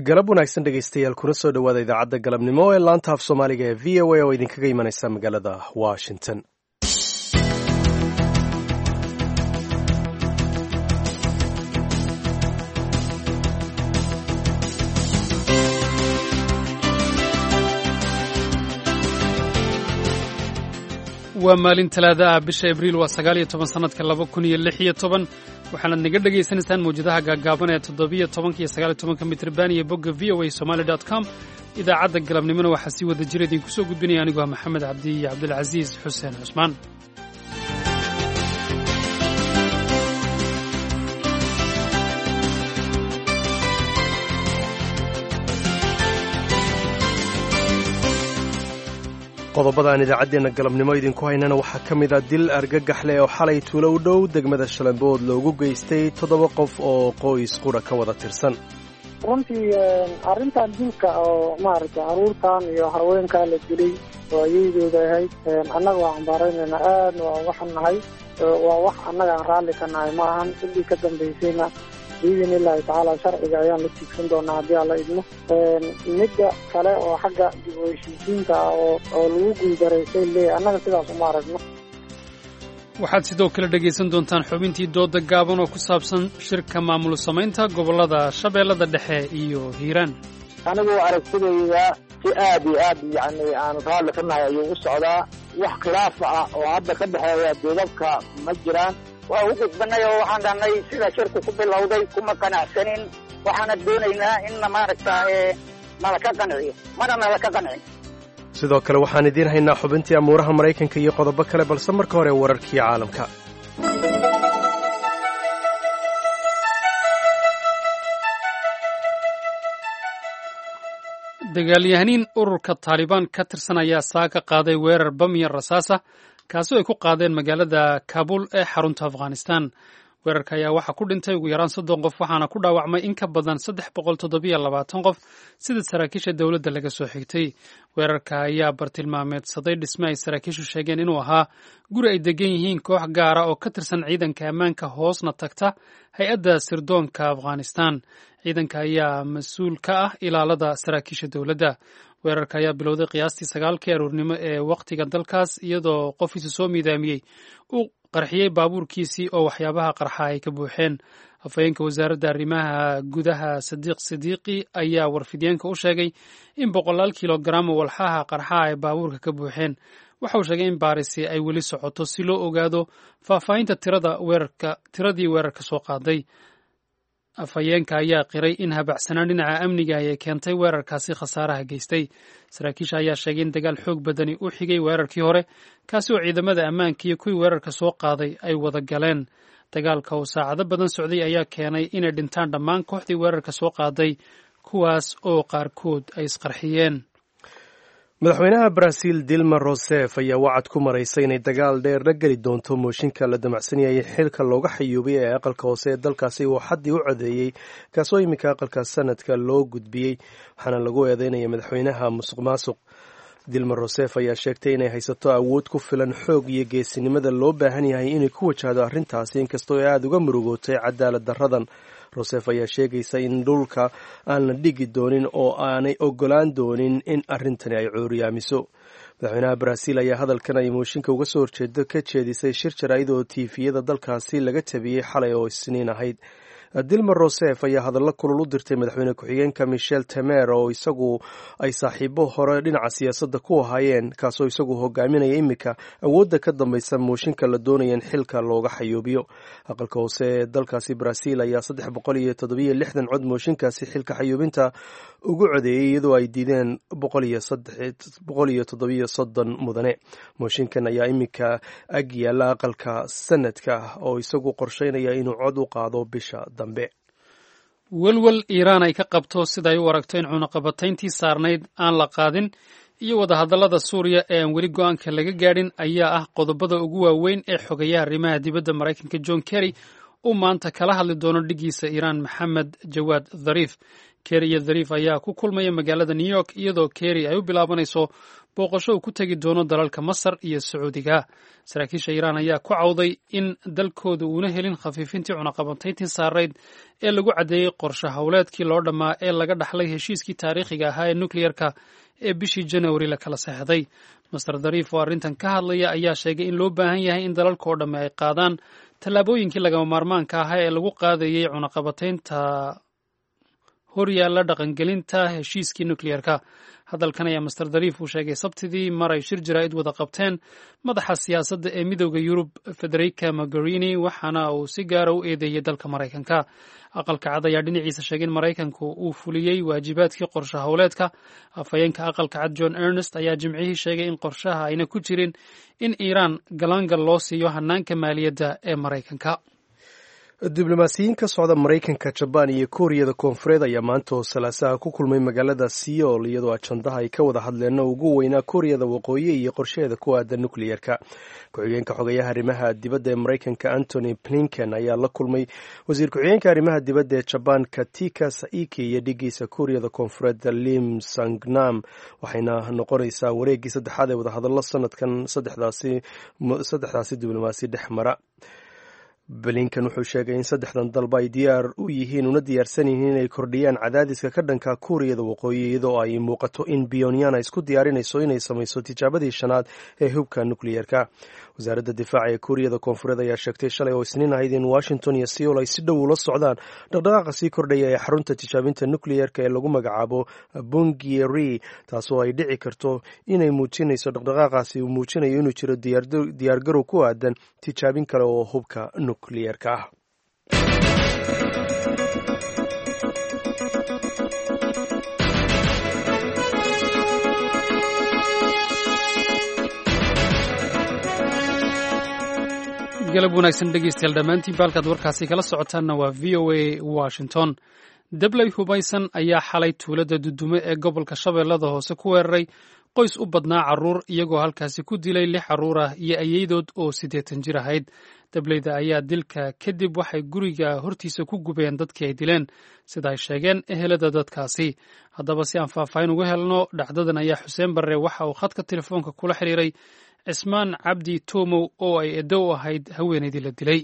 galab wanaagsan dhegaystayaal kuna soo dhowaada idaacadda galabnimo ee laanta af soomaaliga ee v o a oo idinkaga imanaysa magaalada washington. waa maalin talaada ah bisha abriil waa 19 sanadka 2016 waxaanaad naga dhagaysanaysaan mawjadaha gaagaaban ee 17 iyo 19 mitirban iyo bogga voasomali.com. idaacadda galabnimona waxaa sii wada jira idinku soo gudbinaya anigoo maxamed cabdi iyo cabdilcasiis xuseen cusmaan. qodobada aan idaacaddeenna galabnimo idinku haynana waxaa ka mid a dil argagax leh oo xalay tuulo u dhow degmada shalambood loogu geystay 7 qof oo qoys qura ka wada tirsan. runtii arrintan dilka oo maaragtay caruurtan iyo haweenkaa la dilay oo ayaydooda ahayd annaga waa cambaaraynayna aadna waa uga xunnahay. waa wax annaga aan raalli ka nahay ma ahan. ciddii ka dambaysayna biidin illaahi tacaala sharciga ayaan la tiigsan doonaa haddii alla idmo. midda kale oo xagga dib u heshiisiinta ah oo lagu guuldaraysay leeyahay annaga sidaas uma aragno. waxaad sidoo kale dhegaysan doontaan xubintii dooda gaaban oo ku saabsan shirka maamul samaynta gobollada shabeellada dhexe iyo hiiraan. anigu aragtidayda si aad iyo aad yacni aan raalli ka nahay ayuu u socdaa. wax khilaafa ah oo hadda ka dhexeeya doodabka ma jiraan. waa u gudbanay oo waxaan dhahnay sida shirku ku bilowday kuma qanacsanin. waxaana doonaynaa in maaragta nala ka qanciyo mana nala ka qancin. sidoo kale waxaan idiin haynaa xubintii amuuraha maraykanka iyo qodobo kale balse marka hore wararkii caalamka. dagaalyahaniin ururka taalibaan ka tirsan ayaa saaka qaaday weerar bam iyo rasaasa kaasoo ay ku qaadeen magaalada kaabul ee xarunta afghanistan. weerarka ayaa waxaa ku dhintay ugu yaraan 30 qof waxaana ku dhaawacmay in ka badan 327 qof sida saraakiisha dowladda laga soo xigtay. weerarka ayaa bartilmaameedsaday dhisme ay saraakiishu sheegeen inuu ahaa guri ay degan yihiin koox gaara oo ka tirsan ciidanka ammaanka hoosna tagta hay-adda sirdoonka afghanistan. ciidanka ayaa mas-uul ka ah ilaalada saraakiisha dowladda. weerarka ayaa bilowday qiyaastii 9 aroornimo ee wakhtiga dalkaas iyadoo qofiisa soo miidaamiyey uu qarxiyey baabuurkiisii oo waxyaabaha qarxa ay ka buuxeen. afhayeenka wasaaradda arrimaha gudaha sadiiq sidiiqi ayaa warfidyaenka u sheegay in 100 kilogaram oo walxaha qarxa ay baabuurka ka buuxeen. waxa uu sheegay in baarisi ay weli socoto si loo ogaado faahfaahinta tiradii weerarka soo qaaday. afhayeenka ayaa qiray in habacsanaan dhinaca amniga ay keentay weerarkaasi khasaaraha geystay. saraakiisha ayaa sheegay in dagaal xoog badani u xigay weerarkii hore kaasi oo ciidamada ammaanka iyo kuwii weerarka soo qaaday ay wada galeen. dagaalka oo saacado badan socday ayaa keenay inay dhintaan dhammaan kooxdii weerarka soo qaaday kuwaas oo qaarkood ay isqarxiyeen. madaxweynaha Brazil Dilma Rousseff ayaa wacad ku maraysay inay dagaal dheer la geli doonto mooshinka la damacsanayay xilka looga xayuubay ee aqalka hoose ee dalkaasi uu xaddii u codeeyey kaasoo iminka aqalka sanadka loo gudbiyey waxaana lagu eedeynaya madaxweynaha musuqmaasuq. Dilma Rousseff ayaa sheegtay inay haysato awood ku filan xoog iyo geesinimada loo baahan yahay inay ku wajahdo arrintaasi inkastoo ay aada uga murugootay cadaalad darradan. Rousseff ayaa sheegaysa in dhulka aan la dhigi doonin oo aanay ogolaan doonin in arrintani ay cuuriyaamiso. madaxweynaha Brazil ayaa hadalkan ay mooshinka uga soo horjeedo ka jeedisay shir jaraa'id oo tiifiyada dalkaasi laga tabiyey xalay oo isniin ahayd. Dilma Rousseff ayaa hadallo kulul u dirtay madaxweyne ku-xigeenka Michel Temer oo isagu ay saaxiibo hore dhinaca siyaasadda ku ahaayeen kaasoo isagu hogaaminaya iminka awoodda ka dambaysa mooshinka la doonaya in xilka looga xayuubiyo. aqalka hoose ee dalkaasi Brazil ayaa 367 cod mooshinkaasi xilka xayuubinta ugu codeeyey iyadoo ay diideen 137 mudane. mooshinkan ayaa iminka ag yaala aqalka sanadka oo isagu qorsheynaya inuu cod u qaado bisha dambe. welwel iiraan ay ka qabto sida ay u aragto in cunaqabatayntii saarnayd aan la qaadin iyo wadahadallada suuriya ee aan weli go-aanka laga gaadhin ayaa ah qodobada ugu waaweyn ee xogayaha arrimaha dibadda maraykanka John Kerry uu maanta kala hadli doono dhigiisa Iiraan Maxamed Jawaad Dhariif. kerry iyo dhariif ayaa ku kulmaya magaalada new york iyadoo kerry ay u bilaabanayso booqasho uu ku tegi doono dalalka masar iyo sacuudiga. saraakiisha iiraan ayaa ku cawday in dalkooda uuna helin khafiifintii cunaqabateyntii saarayd ee lagu caddeeyey qorshe howleedkii loo dhammaa ee laga dhaxlay heshiiskii taariikhiga ahaa ee nukleyerka ee bishii janawari la kala saxday. master dhariif oo arrintan ka hadlaya ayaa sheegay in loo baahan yahay in dalalka oo dhamme ay qaadaan tallaabooyinkii lagama maarmaanka ahaa ee lagu qaadayey cunaqabateynta horyaalla dhaqangelinta heshiiskii nukleyerka. hadalkan ayaa master dhariif uu sheegay sabtidii mar ay shir jaraa'id wada qabteen madaxa siyaasadda ee midowda yurub federica mogherini, waxaana uu si gaara u eedeeyey dalka maraykanka. aqalka cad ayaa dhinaciisa sheegay in maraykanku uu fuliyey waajibaadkii qorshe howleedka. afhayeenka aqalka cad john ernest ayaa jimcihii sheegay in qorshaha ayna ku jirin in iiraan galaangal loo siiyo hanaanka maaliyadda ee maraykanka. diblomaasiyiin ka socda maraykanka, jabaan iyo kuuriyada koonfureed ayaa maanta oo salaasaha ku kulmay magaalada seoul, iyadoo ajandaha ay ka wada hadleenna ugu weynaa kuuriyada waqooyi iyo qorsheheeda ku aadan nukleyerka. ku-xigeenka xogayaha arrimaha dibadda ee maraykanka antony blinken ayaa la kulmay wasiir ku-xigeenka arrimaha dibadda ee jabaan katika saiki iyo dhigiisa kuuriyada koonfureed lim sangnam, waxayna noqonaysaa wareeggii saddexaad ee wadahadallo sanadkan saddexdaasi diblomaasi dhex mara. blinken wuxuu sheegay in saddexdan dalba ay diyaar u yihiin una diyaarsan yihiin inay kordhiyaan cadaadiska ka dhanka kuuriyada waqooyi, iyadoo ay muuqato in pyongyang ay isku diyaarinayso inay samayso tijaabadii shanaad ee hubka nukleyerka. wasaaradda difaaca ee kuuriyada koonfureed ayaa sheegtay shalay oo isniin ahayd in washington iyo seoul ay si dhow ula socdaan dhaqdhaqaaqa sii kordhaya ee xarunta tijaabinta nukleyerka ee lagu magacaabo bungieri, taasoo ay dhici karto inay muujinayso dhaqdhaqaaqaasi uu muujinayo inuu jiro diyaargarow ku aadan tijaabin kale oo hubka nukleyerka ah. galab wanaagsan dhegeystayaal dhammaantiin baalkaad warkaasi kala socotaanna waa v o a washington. dabley hubaysan ayaa xalay tuulada dudume ee gobolka shabeellada hoose ku weeraray qoys u badnaa carruur, iyagoo halkaasi ku dilay 6 carruur ah iyo ayeydood oo 80 jir ahayd. dableyda ayaa dilka kadib waxay guriga hortiisa ku gubeen dadkii ay dileen, sida ay sheegeen ehelada dadkaasi. haddaba si aan faahfaahin uga helno dhacdadan ayaa xuseen barre waxa uu khadka telefoonka kula xiriiray cismaan cabdi tuumow oo ay edo u ahayd haweenaydii la dilay.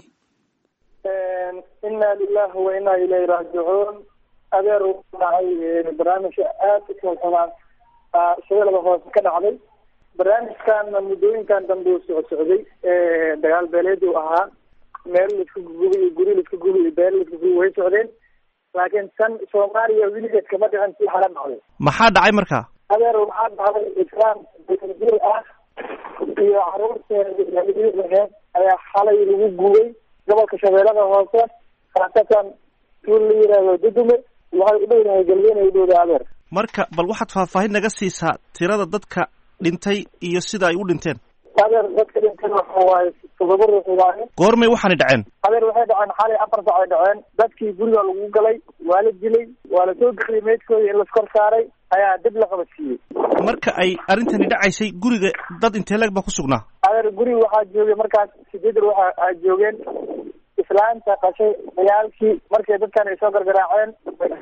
inna lillahi wa inna ilayhi raajicuun. adeer uu dhacay barnaamijka aad u xunxunaan shabeellada hoose ka dhacday. barnaamijkan muddooyinkan dambe uu socday dagaal beeleed uu ahaa, meel laisku gubay iyo guri laisku gubay iyo beel laisku gubay way socdeen, laakiin tan soomaaliya weligeed kama dhicin si xala dhacday. maxaa dhacay marka? adeer waxaa dhacday islaam jir ah iyo caruurteeda ayaa xalay lagu gubay gobolka shabeellada hoose, khaasatan tuul la yiraahdo dudume. waxay u dhowdahay galbeena u dhowda adeer. marka bal waxaad faahfaahin naga siisaa tirada dadka dhintay iyo sida ay u dhinteen. adeer dadka dhintay waxa waaye 7 ruux waaye. goormay waxaanay dhaceen? adeer waxay dhaceen xalay 4 saac ay dhaceen. dadkii guriga lagu galay waa la dilay, waa la soo geliyay meydkooda in la iskor saaray ayaa dib la qabadsiiyey. marka ay arrintani dhacaysay guriga dad intee leeg baa ku sugnaa? adeer guriga waxaa joogay markaas 8 ruux ay joogeen. islaanta qashay dagaalkii markay dadkan ay soo gargaraaceen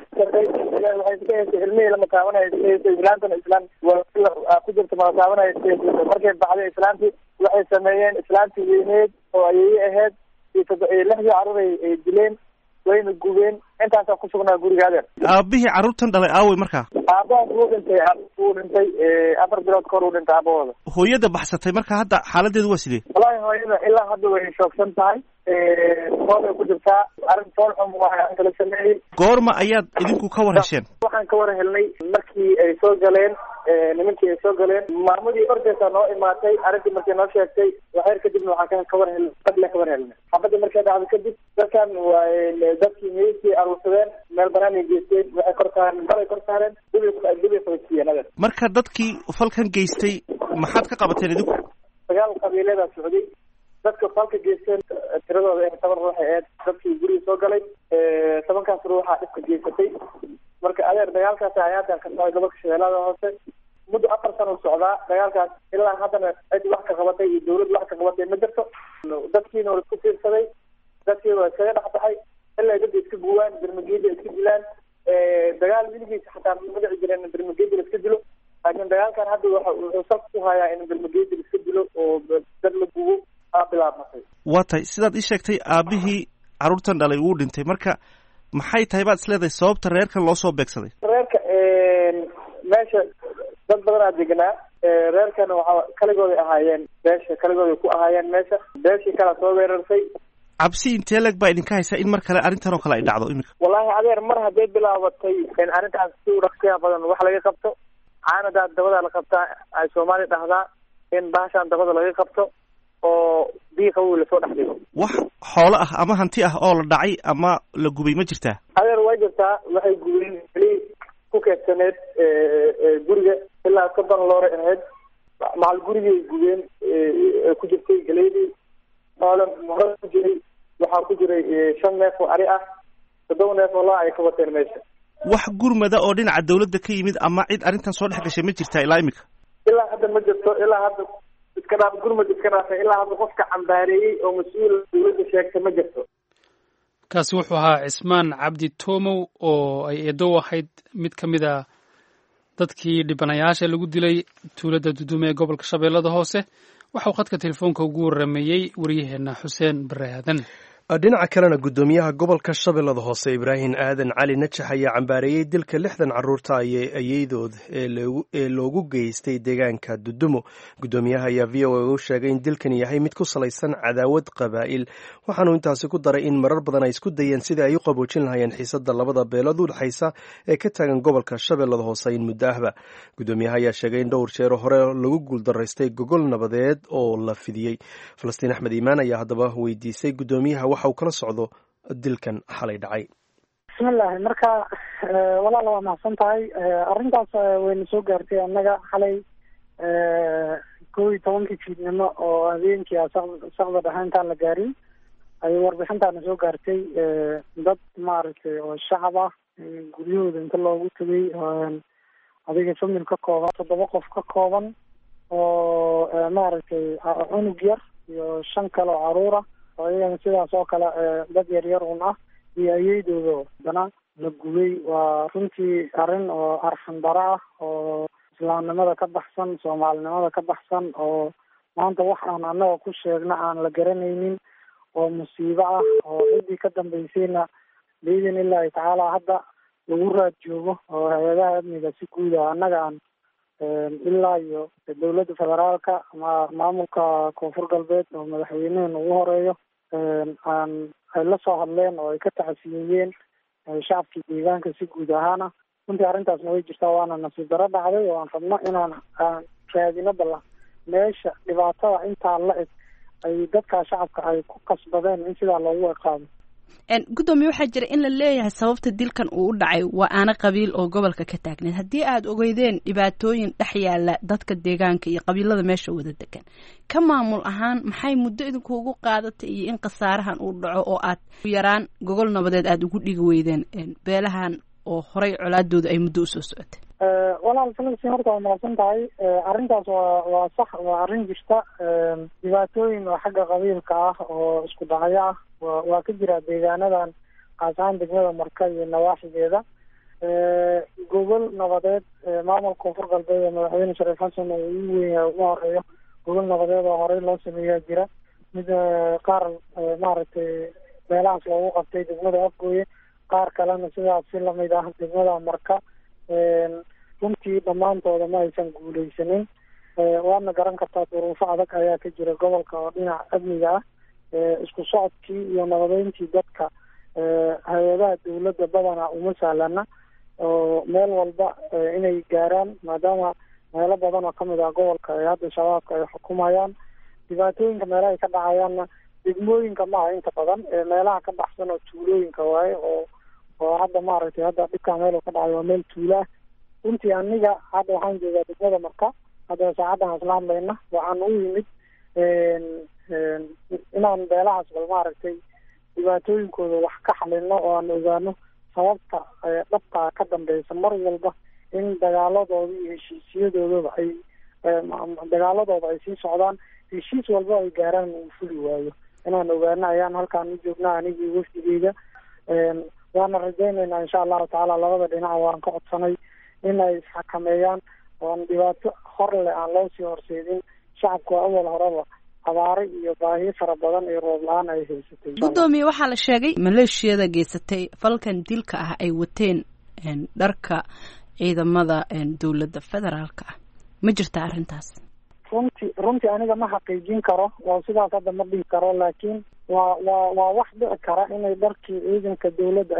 waxay iska haysay ilmihii lama taabanaya islaantana islaan waa ku jirta mala taabanaya markay baxday islaantii waxay sameeyeen islaantii weyneed oo ayeeye ahayd iyo 6 carruur ay dileen, wayna gubeen. intaasaa ku sugnaa guriga adeer. aabihii carruurtan dhalay aawey markaa? aabahaas wuu dhintay 4 bilood kahor uu dhintay aabahooda. hooyada baxsatay marka hadda xaaladeedu waa sidee? wallaahi hooyada ilaa hadda way shoogsan tahay, foolay ku jirtaa. arrin fool xun waa kala sameeyey. goorma ayaad idinku ka war hesheen? waxaan ka war helnay markii ay soo galeen, nimankii ay soo galeen. maamadii ordaysaa noo imaatay, arrintii markay noo sheegtay waxyar kadibna waxaan ka war helnay, fadlan ka war helnay. xabadii markay dhacdo kadib dadkan waa dadkii meydkii aruursadeen, meel banaan ay geysteen, waxay kor saareen dibay qabadsiiyeen adeer. marka dadkii falkan geystay maxaad ka qabateen idinku? dagaal qabiiladaa socday. dadka falka geysteen tiradooda 7 ruux ahayd. dadkii guriga soo galay 7kaas ruuxa dhibka geysatay. marka adeer dagaalkaas hay'adan ka socday gobolka shabeellada hoose muddo 4 sano socdaa dagaalkaas, ilaa haddana cid wax ka qabatay iyo dawlad wax ka qabatay ma jirto. dadkiina waa isku fiirsaday, dadkii waa iskaga dhexbaxay ilaa dadka iska guwaan, dirmageeda iska dilaan, dagaal wiligiisa xataa magaci jireen in bermagedi la iska dilo laakiin dagaalkan hadda wuxuu saf ku hayaa in bermagedi la iska dilo oo dad la gubo aa bilaabmatay. waa tahay sidaad ii sheegtay aabihii carruurtan dhalay wuu dhintay marka maxay tahay baad isleedahay sababta reerkan loo soo beegsaday? reerka meesha dad badanaa deganaa reerkana waxaa kaligooday ahaayeen kaligooday ku ahaayeen meesha beeshii kala soo weerarsay. cabsi intee leg baa idinka haysaa in mar kale arrintan oo kale ay dhacdo iminka? wallaahi adeer mar hadday bilaabatay in arrintaas si dhaqsiya badan wax laga qabto caanadaa dabada la qabtaa ay soomaali dhahdaa in bahashaan dabada laga qabto oo biiqa uu lasoo dhex dhigo. wax xoolo ah ama hanti ah oo la dhacay ama la gubay ma jirtaa? adeer way jirtaa, waxay gubeen keli ku keedsaneed guriga ilaa 30 loore ahayd macal gurigay gubeen ku jirtay galeydii oolan hore ku jiray waxaa ku jiray 5 neef oo ari ah 7 neef oo laa ay ka wateen meesha. wax gurmada oo dhinaca dawladda ka yimid ama cid arrintan soo dhex gashay ma jirtaa ilaa imika? ilaa hadda ma jirto, ilaa hadda iska dhaaf gurmad iska dhaafay ilaa hadda qofka cambaareeyey oo mas-uul dawladda sheegtay ma jirto. kaasi wuxuu ahaa cismaan cabdi toomow oo ay eedow ahayd mid ka mid a dadkii dhibanayaasha lagu dilay tuulada dudume ee gobolka shabeellada hoose. waxauu khadka telefoonka ugu warameeyey waryaheena xuseen bare aadan. dhinaca kalena guddoomiyaha gobolka shabeellada hoose ibraahim aadan cali najax ayaa cambaareeyey dilka 60 carruurta ayeydood ee loogu geystay deegaanka dudumo. guddoomiyaha ayaa v o a u sheegay in dilkan yahay mid ku salaysan cadaawad qabaa'il, waxaanu intaasi ku daray in marar badan ay isku dayeen sidai ay u qaboojin lahayeen xiisada labada beelood u dhexaysa ee ka taagan gobolka shabeellada hoose in muddo ahba. guddoomiyaha ayaa sheegay in dhowr jeer hore lagu guuldaraystay gogol nabadeed oo la fidiyey. falastiin axmed iimaan ayaa haddaba weydiisay guddoomiyaha waxa uu kala socdo dilkan xalay dhacay. bismillahi, marka walaal waa mahadsan tahay. arrintaas wayna soo gaartay annaga xalay 11 fiidnimo oo habeenkii saqda dhexe intaan la gaarin ayay warbixintaana soo gaartay. dad maaragtay oo shacab ah guryahooda inta loogu tegay adiga famil ka kooban 7 qof ka kooban oo maaragtay cunug yar iyo 5 kale oo caruura oo iyagana sidaas oo kale dad yaryar un ah iyo ayeydooda haddana la gubay. waa runtii arrin oo arxan daro ah oo islaamnimada ka baxsan, soomaalinimada ka baxsan, oo maanta wax aan annaga ku sheegna aan la garanaynin oo musiibo ah oo ciddii ka dambaysayna biidin illaahi tacaala hadda lagu raad joogo oo hay-adaha amniga si guuda annaga aan ilaa iyo dawladda federaalka ama maamulka koonfur galbeed oo madaxweyneheena ugu horeeyo ay la soo hadleen oo ay ka tacasiyeeyeen shacabkii deegaanka si guud ahaana. runtii arrintaasna way jirtaa, waana nasiib daro dhacday oo aan rabno inaan raadino balla meesha dhibaatada intaa la eg ay dadka shacabka ay ku kasbadeen in sidaa loogu eqaado. guddoomiye waxaa jira in la leeyahay sababta dilkan uu u dhacay waa aana qabiil oo gobolka ka taagneed. haddii aad ogeydeen dhibaatooyin dhex yaala dadka deegaanka iyo qabiilada meesha wada degan, ka maamul ahaan maxay muddo idinkuugu qaadatay iyo in khasaarahan uu dhaco oo aad yaraan gogol nabadeed aada ugu dhigi weydeen beelahan oo horay colaadooda ay muddo usoo socotay? walaal falastiin, horta waa mahadsan tahay. arrintaas waa sax, waa arrin jirta. dhibaatooyin oo xagga qabiilka ah oo isku dhacyo ah waa ka jira deegaanadan qaas ahaan degmada marka iyo nawaaxigeeda. gogol nabadeed maamulka koonfur galbeed ee madaxweyne shariif xasan oo ugu weyn yahay ugu horeeyo gogol nabadeed oo horey loo sameeyaa jira. mid qaar maaragtay meelahaas loogu qabtay degmada afgooye, qaar kalena sidaas si lamid ah degmada marka. runtii dhammaantooda ma aysan guuleysanin. waadna garan kartaa duruufo adag ayaa ka jira gobolka oo dhinaca amniga ah. isku socodkii iyo nabadeyntii dadka hay-adaha dawladda badanaa uma sahlana oo meel walba inay gaaraan, maadaama meelo badan oo kamid ah gobolka ee hadda shabaabka ay xukumayaan. dhibaatooyinka meelaha ay ka dhacayaanna degmooyinka maaha inta badan, meelaha ka baxsan oo tuulooyinka waaye oo hadda maaragtay hadda dhibkaa meel ka dhacayo waa meel tuula ah. runtii aniga hadda waxaan joogaa degmada marka, hadda saacaddan isla hadlayna waxaan u yimid inaan beelahaas bal maaragtay dhibaatooyinkooda wax ka xalino oo aan ogaano sababta dhabta ka dambeysa mar walba in dagaaladooda iyo heshiisyadoodaba ay dagaaladooda ay sii socdaan, heshiis walba ay gaaraan uu fuli waayo. inaan ogaano ayaan halkaan u joognaa anigii wafdigeyga. waana rajaynaynaa insha allahu tacaala labada dhinac waan ka codsanay in ay isxakameeyaan oon dhibaato hor leh aan loo sii horseedin. shacabku waa awal horeba abaare iyo baahiyo fara badan iyo roob la-aan ay haysatay. guddoomiye waxaa la sheegay maleeshiyada geysatay falkan dilka ah ay wateen dharka ciidamada dowladda federaalka ah, ma jirta arrintaas? runtii aniga ma xaqiijin karo, waa sidaas hadda ma dhihi karo, laakiin waa wax dhici kara inay dharkii ciidanka dowladda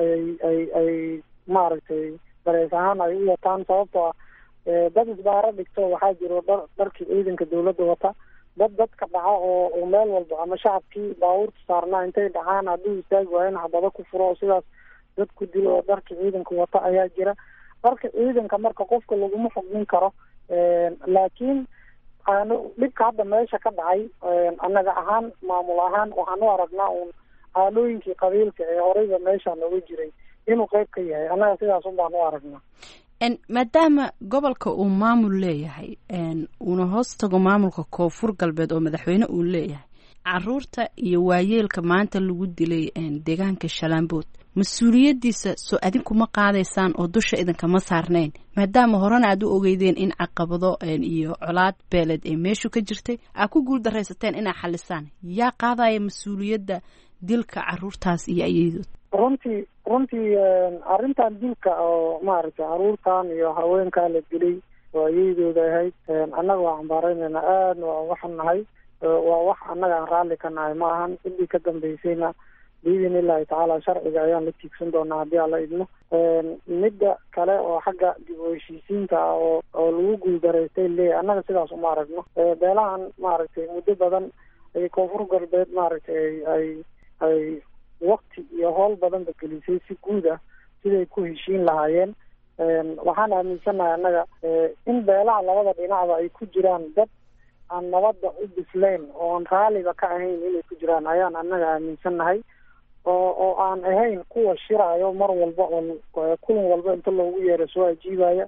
ay maaragtay darees ahaan ay u wataan, sababtoo ah dad isbaaro dhigto waxaa jiro dharkii ciidanka dowladda wata, dadka dhaca oo meel walba ama shacabkii baabuurta saarnaa intay dhacaan hadduu istaagi waayana xabado ku furo oo sidaas dad ku dilo oo dharkii ciidanka wata ayaa jira. dharka ciidanka marka qofka laguma xugmin karo, laakiin dhibka hadda meesha ka dhacay annaga ahaan maamul ahaan waxaan u aragnaa uun caalooyinkii qabiilka ee horeyba meesha nooga jiray inuu qayb ka yahay. annaga sidaas un baan u aragnaa. maadaama gobolka uu maamul leeyahay uuna hoos tago maamulka koonfur galbeed oo madaxweyne uu leeyahay, caruurta iyo waayeelka maanta lagu dilay deegaanka Shalambood mas-uuliyadiisa soo adinkuma qaadaysaan oo dusha idinkama saarnayn, maadaama horena aad u ogeydeen in caqabado iyo colaad beeled ee meeshu ka jirtay aad ku guul daraysateen inaa xalisaan? yaa qaadaya mas-uuliyadda dilka caruurtaas iyo ayadood? runtii arrintan dilka oo maaragtay caruurtan iyo haweenkaa la dilay oo ayadooda ahayd annaga waa cambaareynayna, aadna waa waxan nahay, waa wax annaga aan raalli ka nahay ma ahan. sidii ka dambeysayna biidin illaahi tacaala sharciga ayaan la tiigsan doonaa haddii alla idmo. midda kale oo xagga dib u heshiisiinta ah oo lagu guuldaraystay leeyahay, annaga sidaas uma aragno. beelahan maaragtay muddo badan ay koonfur galbeed maaragtay ay wakti iyo howl badanba gelisay si guud ah siday ku heshiin lahaayeen. waxaan aaminsanahay annaga in beelaha labada dhinacba ay ku jiraan dad aan nabadda u bislayn oo aan raaliba ka ahayn inay ku jiraan ayaan annaga aaminsannahay, oo aan ahayn kuwa shiraayo mar walba oo kulan walba inta loogu yeero soo ajiibaya.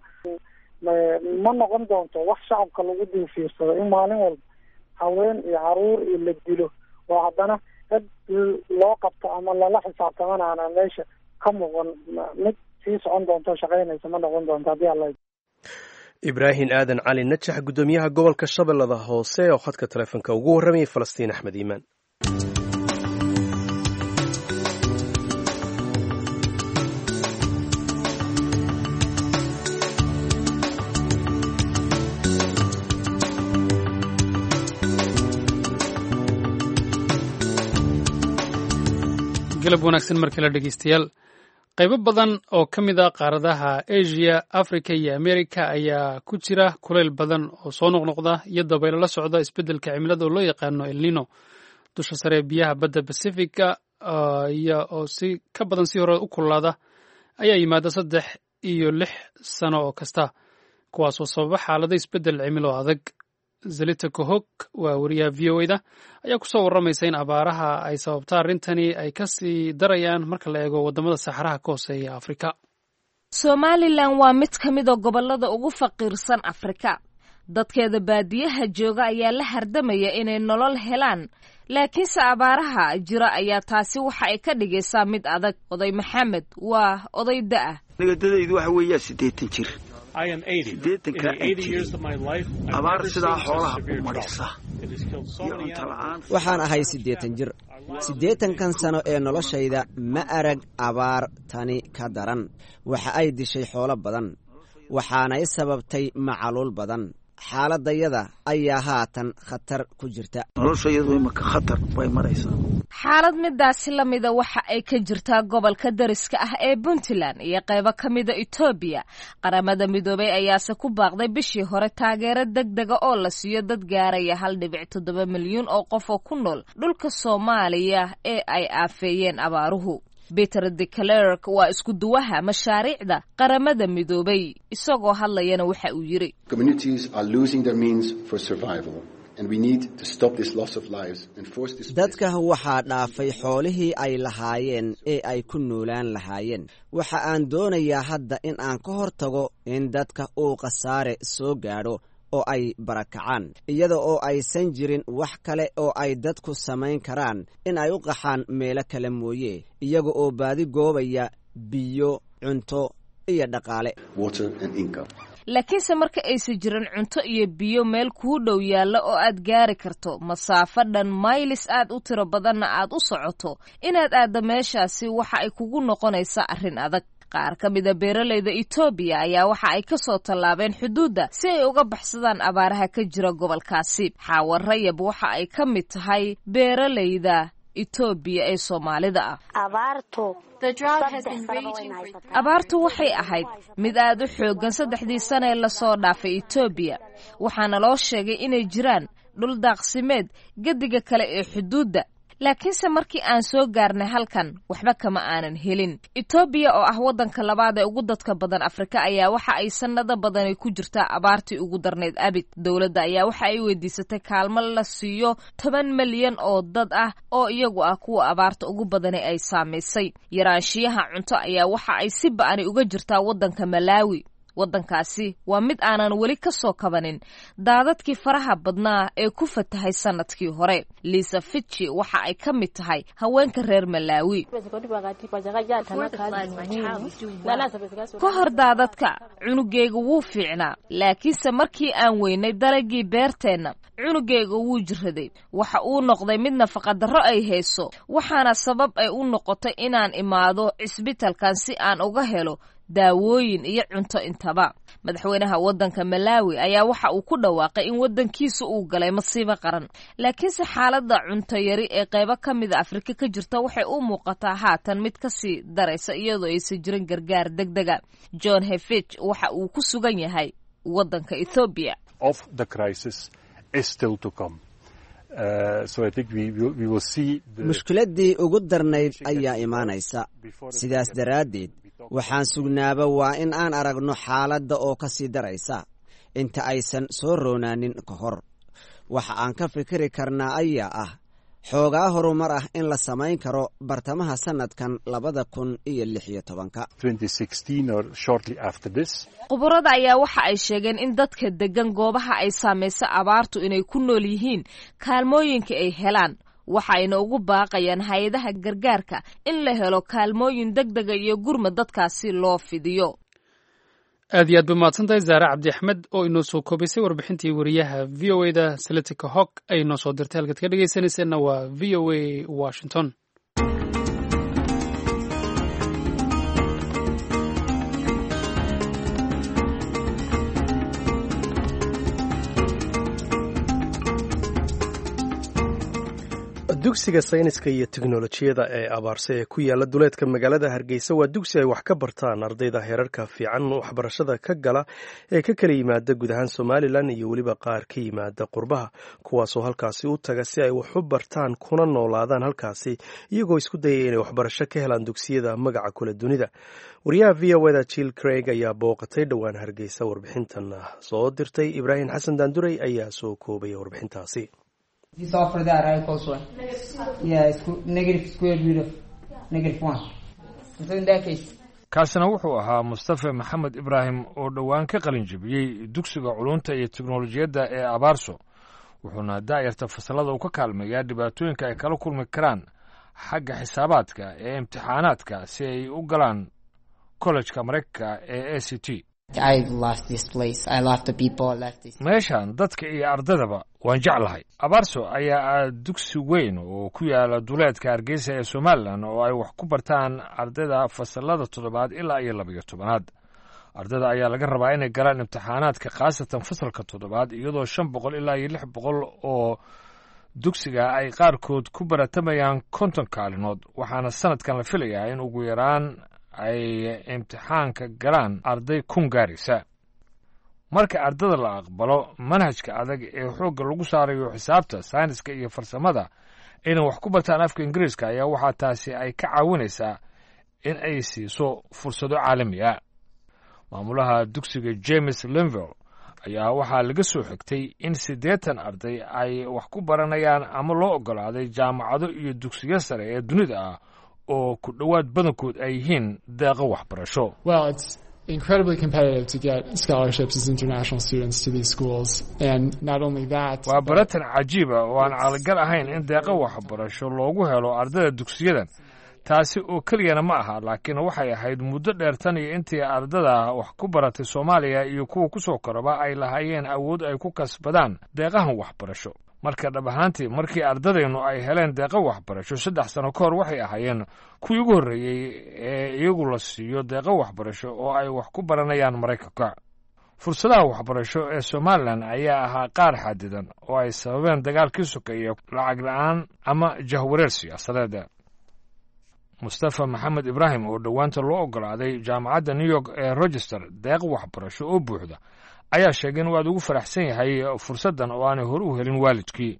ma noqon doonto wax shacabka lagu dul fiirsado in maalin walba haween iyo caruur iyo la dilo oo haddana dad loo qabto ama lala xisaabtamana aanan meesha ka muuqan. mid sii socon doonto shaqaynaysa ma noqon doonto haddii alla. ibraahim aadan cali najax, guddoomiyaha gobolka shabeellada hoose oo khadka taleefonka ugu warramayay falastiin axmed iimaan. galab wanaagsan markale dhegeystayaal. qaybo badan oo ka mid a qaaradaha Asia, Africa iyo America ayaa ku jira kulayl badan oo soo noqnoqda iyo dabaylo la socda isbeddelka cimilada oo loo yaqaano El Nino. dusha sare biyaha badda Pacifica oo si ka badan si hore u kululaada ayaa yimaada 3 iyo 6 sano oo kasta, kuwaasoo sababa xaalado isbeddel cimilo adag. Zelita Kohok waa wariyaha VOA-da ayaa ku soo warramaysa in abaaraha ay sababta arrintani ay ka sii darayaan marka la eego waddamada saxaraha ka hooseeya Afrika. Somaliland waa mid ka mid ah gobollada ugu faqiirsan Afrika. dadkeeda baadiyaha jooga ayaa la hardamaya inay nolol helaan, laakiinse abaaraha jira ayaa taasi waxa ay ka dhigaysaa mid adag. Oday Maxamed waa oday da-ah. Nagadadaydu waxa weeyaa 80 jir. abaar sidaa xoolaha u marisa. waxaan ahay 80 jir. 80kan sano ee noloshayda ma arag abaar tani ka daran. waxa ay dishay xoolo badan, waxaanay sababtay macaluul badan. xaaladayada ayaa haatan khatar ku jirta. noloshayadu imaka khatar bay maraysaa. xaalad midaasi lamida waxa ay ka jirtaa gobolka dariska ah ee Puntland iyo qaybo ka mida Ethiopia. qaramada midoobay ayaase ku baaqday bishii hore taageero degdeg ah oo la siiyo dad gaaraya 1.7 milyan oo qof oo ku nool dhulka Soomaaliya ee ay aafeeyeen abaaruhu. Peter de Klerk waa isku duwaha mashaariicda qaramada midoobay, isagoo hadlayana waxa uu yiri: dadka waxaa dhaafay xoolihii ay lahaayeen ee ay ku noolaan lahaayeen. waxa aan doonayaa hadda in aan ka hortago in dadka uu khasaare soo gaadho oo ay barakacaan, iyada oo aysan jirin wax kale oo ay dadku samayn karaan in ay u qaxaan meelo kale mooye, iyaga oo baadi goobaya biyo, cunto iyo dhaqaale. laakiinse marka aysan jirin cunto iyo biyo meel kuu dhow yaalla oo aad gaari karto masaafo dhan maylis aad u tiro badanna aad u socoto inaad aaddo meeshaasi waxa ay kugu noqonaysaa arrin adag. qaar ka mida beeralayda Itoobiya ayaa waxa ay ka soo tallaabeen xuduudda si ay uga baxsadaan abaaraha ka jira gobolkaasi. Xaawar Rayab waxa ay ka mid tahay beeralayda Itoobiya ee Soomaalida ah. abaartu waxay ahayd mid aad u xooggan 3 sano ee lasoo dhaafay Itoobiya, waxaana loo sheegay inay jiraan dhul daaqsimeed gediga kale ee xuduudda. laakiinse markii aan soo gaarnay halkan waxba kama aanan helin. Itoobiya oo ah waddanka labaad ee ugu dadka badan Afrika ayaa waxa ay sanado badan ku jirtaa abaartii ugu darneyd abid. Dawladda ayaa waxa ay weydiisatay kaalmo la siiyo 10 milyan oo dad ah oo iyagu ah kuwa abaarta ugu badan ay saameysay. Yaraanshiyaha cunto ayaa waxa ay si ba'an uga jirtaa waddanka Malawi. waddankaasi waa mid aanan weli ka soo kabanin daadadkii faraha badnaa ee ku fatahay sanadkii hore. Lisa Fitchi waxa ay ka mid tahay haweenka reer Malawi. ka hor daadadka cunugeyga wuu fiicnaa, laakiinse markii aan weynay dalagii beerteenna cunugeyga wuu jiraday. waxa uu noqday mid nafaqa darro ay hayso, waxaana sabab ay u noqotay inaan imaado cisbitaalkan si aan uga helo daawooyin iyo cunto intaba. Madaxweynaha waddanka Malawi ayaa waxa uu ku dhawaaqay in waddankiisu uu galay masiibo qaran, laakiinse xaaladda cunto yari ee qaybo ka mid ah Afrika ka jirta waxay u muuqataa haatan mid ka sii daraysa iyadoo aysan jirin gargaar degdega. John Hefich waxa uu ku sugan yahay waddanka Ethiopia. Of the crisis is still to come. So I think we will see mushkiladii ugu darnayd ayaa imaanaysa. sidaas daraaddeed waxaan sugnaaba waa in aan aragno xaaladda oo ka sii daraysa inta aysan soo roonaanin ka hor. waxa aan ka fikiri karnaa ayaa ah xoogaa horumar ah in la samayn karo bartamaha sanadkan 2016 or shortly after this. Khubarada ayaa waxa ay sheegeen in dadka degan goobaha ay saameysay abaartu inay ku nool yihiin kaalmooyinka ay helaan. waxayna ugu baaqayaan hay'adaha gargaarka in la helo kaalmooyin degdega iyo gurmad dadkaasi loo fidiyo. aad iyo aad ba mahadsantahay Zaare Cabdi Axmed oo inoo soo koobisay warbixintii wariyaha VOA-da Seletika Hawk ay noo soo dirtay. halkaad ka dhegaysanayseena waa VOA Washington. dugsiga sayniska iyo teknolojiyada ee abaarse ee ku yaala duleedka magaalada Hargeysa waa dugsi ay wax ka bartaan ardayda heerarka fiican waxbarashada ka gala ee ka kala yimaada guud ahaan Somaliland iyo weliba qaar ka yimaada qurbaha, kuwaasoo halkaasi u taga si ay wax u bartaan kuna noolaadaan halkaasi iyagoo isku dayay inay waxbarasho ka helaan dugsiyada magaca kula dunida. wariyaha VOA-da Jill Craig ayaa booqatay dhowaan Hargeysa, warbixintan soo dirtay Ibrahim Xasan Daanduray ayaa soo koobay warbixintaasi. This offer that I equals 1. Yeah, it's negative square root of negative 1. So in that case. kaasina wuxuu ahaa Mustafa Maxamed Ibrahim oo dhowaan ka qalin jabiyey dugsiga culunta iyo teknolojiyadda ee Abaarso, wuxuuna daayirta fasalada uu ka kaalmeeyaa dhibaatooyinka ay kala kulmi karaan xagga xisaabaadka ee imtixaanaadka si ay u galaan college-ka Mareykanka ee ACT. I love this place. I love the people. I love this. meeshan dadka iyo ardadaba waan jeclahay. Abaarso ayaa dugsi weyn oo ku yaala duleedka Hargeysa ee Somaliland oo ay wax ku bartaan ardayda fasalada 7 ilaa 12. ardada ayaa laga rabaa inay galaan imtixaanaadka khaasatan fasalka 7 iyadoo 500 ilaa 600 oo dugsiga ay qaarkood ku baratamayaan 50 kaalinood, waxaana sanadkan la filayaa in ugu yaraan ay imtixaanka galaan arday 1000 gaaraysa. marka ardada la aqbalo manhajka adag ee xoogga lagu saarayo xisaabta, sayniska iyo farsamada inay wax ku bartaan afka Ingiriiska ayaa waxaa taasi ay ka caawinaysaa in ay siiso fursado caalami ah. maamulaha dugsiga James Linville ayaa waxaa laga soo xigtay in 80 arday ay wax ku baranayaan ama loo ogolaaday jaamacado iyo dugsiyo sare ee dunida ah oo ku dhawaad badankood ay yihiin deeqo waxbarasho. Well, it's incredibly competitive to get scholarships as international students to these schools, and not only that. waa baratan cajiib ah oo aan calagal ahayn in deeqo waxbarasho loogu helo ardayda dugsiyadan. taasi oo keliyana ma aha laakiin waxay ahayd muddo dheer tan iyo intii ardada wax ku baratay soomaaliya iyo kuwa ku soo koraba ay lahaayeen awood ay ku kasbadaan deeqahan waxbarasho marka dhab ahaantii markii ardadeennu ay heleen deeqa waxbarasho 3 sano ka hor waxay ahaayeen kuwii ugu horreeyey ee iyagu la siiyo deeqa waxbarasho oo ay wax ku baranayaan maraykanka fursadaha waxbarasho ee somalilan ayaa ahaa qaar xadidan oo ay sababeen dagaalkii sokeeye lacag la'aan ama jahwareer siyaasadeed mustafa maxamed ibraahim oo dhowaanta loo ogolaaday jaamacadda new york ee rochester deeq waxbarasho oo buuxda ayaa sheegay in uu aad ugu faraxsan yahay fursaddan oo aanay hore u helin waalidkii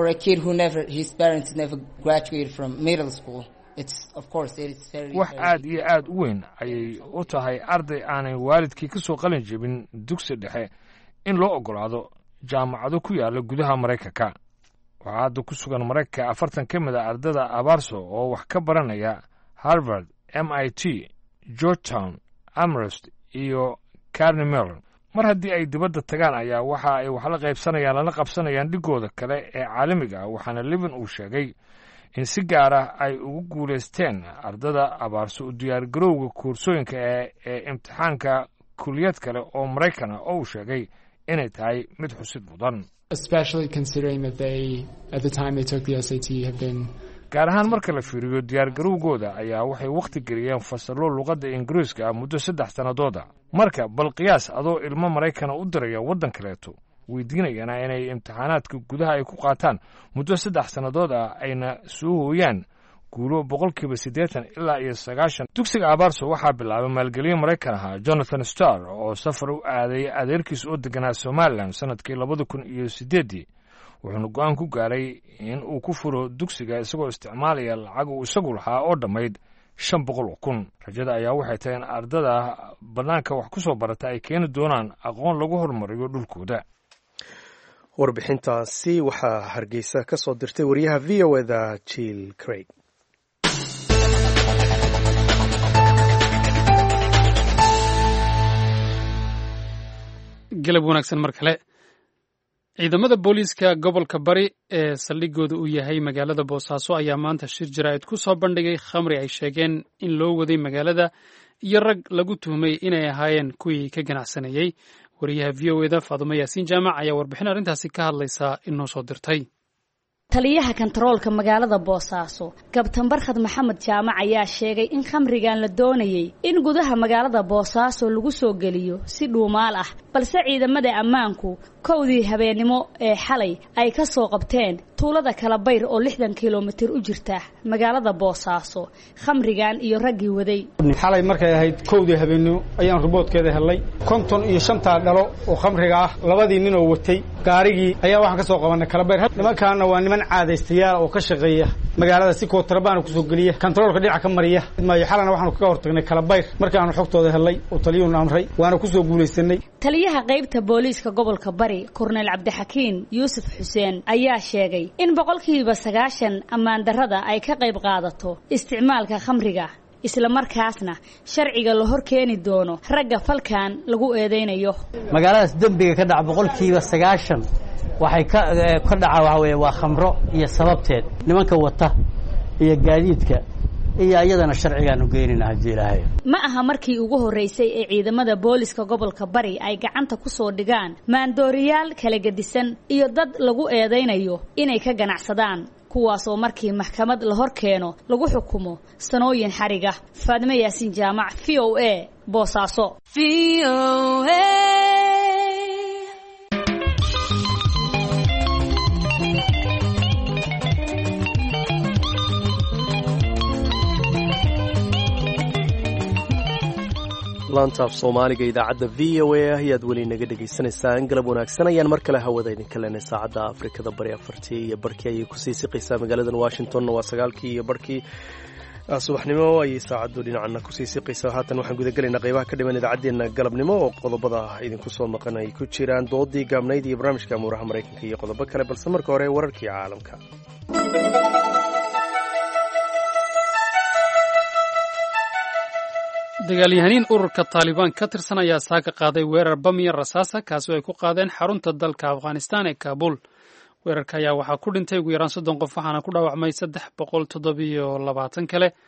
wax aad iyo aad u weyn ayay u tahay arday aanay waalidkii ka soo qalin jebin dugsi dhexe in loo ogolaado jaamacado ku yaala gudaha maraykanka waxaa hadda ku sugan maraykanka 40 ka mid a ardada abaarso oo wax ka baranaya harvard MIT georgetown amherst iyo carnegie mellon mar haddii ay dibadda tagaan ayaa waxa ay wax la qaybsanayaan lana qabsanayaan dhigooda kale ee caalamiga ah waxaana Levin uu sheegay in si gaar ah ay ugu guulaysteen ardada abaarso u diyaargarowga koorsooyinka ee imtixaanka kulliyad kale oo Maraykan ah oo uu sheegay inay tahay mid xusid mudan especially considering that they at the time they took the SAT have been gaar ahaan marka la fiiriyo diyaargarowgooda ayaa waxay waqti geliyeen fasallo luqadda ingiriiska ah muddo 3 sanadooda marka bal qiyaas adoo ilmo Maraykan u diraya waddan kaleeto weydiinayana inay imtixaanaadka gudaha ay ku qaataan muddo 3 sanadood ah ayna soo hooyaan guulo 80% ilaa 90 dugsiga abaarso waxaa bilaabay maalgeliye Maraykan ah Jonathan Starr oo safar u aaday adeerkiis oo deganaa Somaliland sanadkii 2008 wuxuuna go'aan ku gaaray in uu ku furo dugsiga isagoo isticmaalaya lacag uu isagu lahaa oo dhammayd 500,000 rajada ayaa waxay tahay in ardada bannaanka wax ku soo barata ay keeni doonaan aqoon lagu horumariyo dhulkooda warbixintaasi waxaa hargeysa ka soo dirtay wariyaha VOA-da Jill Craig galab wanaagsan mar kale ciidamada booliiska gobolka bari ee saldhigooda uu yahay magaalada boosaaso ayaa maanta shir jaraa'id ku soo bandhigay khamri ay sheegeen in loo waday magaalada iyo rag lagu tuhmay inay ahaayeen kuwii ka ganacsanayey wariyaha v o eda faadumo yaasiin jaamac ayaa warbixin arrintaasi ka hadlaysa inoo soo dirtay taliyaha kantaroolka magaalada boosaaso kabtan barkhad maxamed jaamac ayaa sheegay in khamrigan la doonayay in gudaha magaalada boosaaso lagu soo geliyo si dhuumaal ah balse ciidamada ammaanku kowdii habeenimo ee xalay ay ka soo qabteen tuulada Kalabayr oo 60 kiiloomitir u jirta magaalada boosaaso khamrigan iyo raggii waday xalay markay ahayd kowdii habeenimo ayaan riboodkeeda helay 55 dhalo oo khamriga ah labadii nin oo watay gaarigii ayaa waxaan ka soo qabanay Kalabayr nimankaana waa niman caadaystayaal oo ka shaqeeya magaalada si kontrabaan ku soo galiya kantaroolka dhinaca ka mariya maayo xalana waxaan ka hortagnay Kalabayr markaan xogtooda helay oo taliyuuna amray waana ku soo guuleysanay taliyaha qaybta booliiska gobolka bari Korneel Cabdixakiin Yuusuf Xuseen ayaa sheegay in 90% ammaan darrada ay ka qayb qaadato isticmaalka khamriga isla markaasna sharciga la hor keeni doono ragga falkan lagu eedeynayo magaaladaas dambiga ka dhac 90% waxay ka dhaca waxa weeye waa khamro iyo sababteed nimanka wata iyo gaadiidka iyo ayadana sharcigan u geynina hadii ilaahay ma aha markii ugu horeysay ee ciidamada booliska gobolka bari ay gacanta ku soo dhigaan maandooriyaal kala gedisan iyo dad lagu eedeynayo inay ka ganacsadaan kuwaas oo markii maxkamad la hor keeno lagu xukumo sanooyin xariga Faadimo Yaasiin Jaamac VOA Boosaaso laantaaf soomaaliga idaacadda v o a ah ayaad weli naga dhegaysanaysaan galab wanaagsan ayaan mar kale hawada idinka leenay saacadda afrikada bari 4:00 ayay kusii siqaysaa magaaladan washingtonna waa 9:00 subaxnimo ayay saacaddu dhinacana kusii siqaysaa haatan waxaan gudagelaynaa qaybaha ka dhiman idaacaddeenna galabnimo oo qodobada idinku soo maqan ay ku jiraan doodii gaabnayd iyo barnaamijka amuuraha maraykanka iyo qodobo kale balse marka hore wararkii caalamka dagaalyahaniin ururka taalibaan ka tirsan ayaa saaka qaaday weerar bam iyo rasaasa kaasoo ay ku qaadeen xarunta dalka afghanistan ee kaabul weerarka ayaa waxaa ku dhintay ugu yaraan 30 qof waxaana ku dhaawacmay 372 kale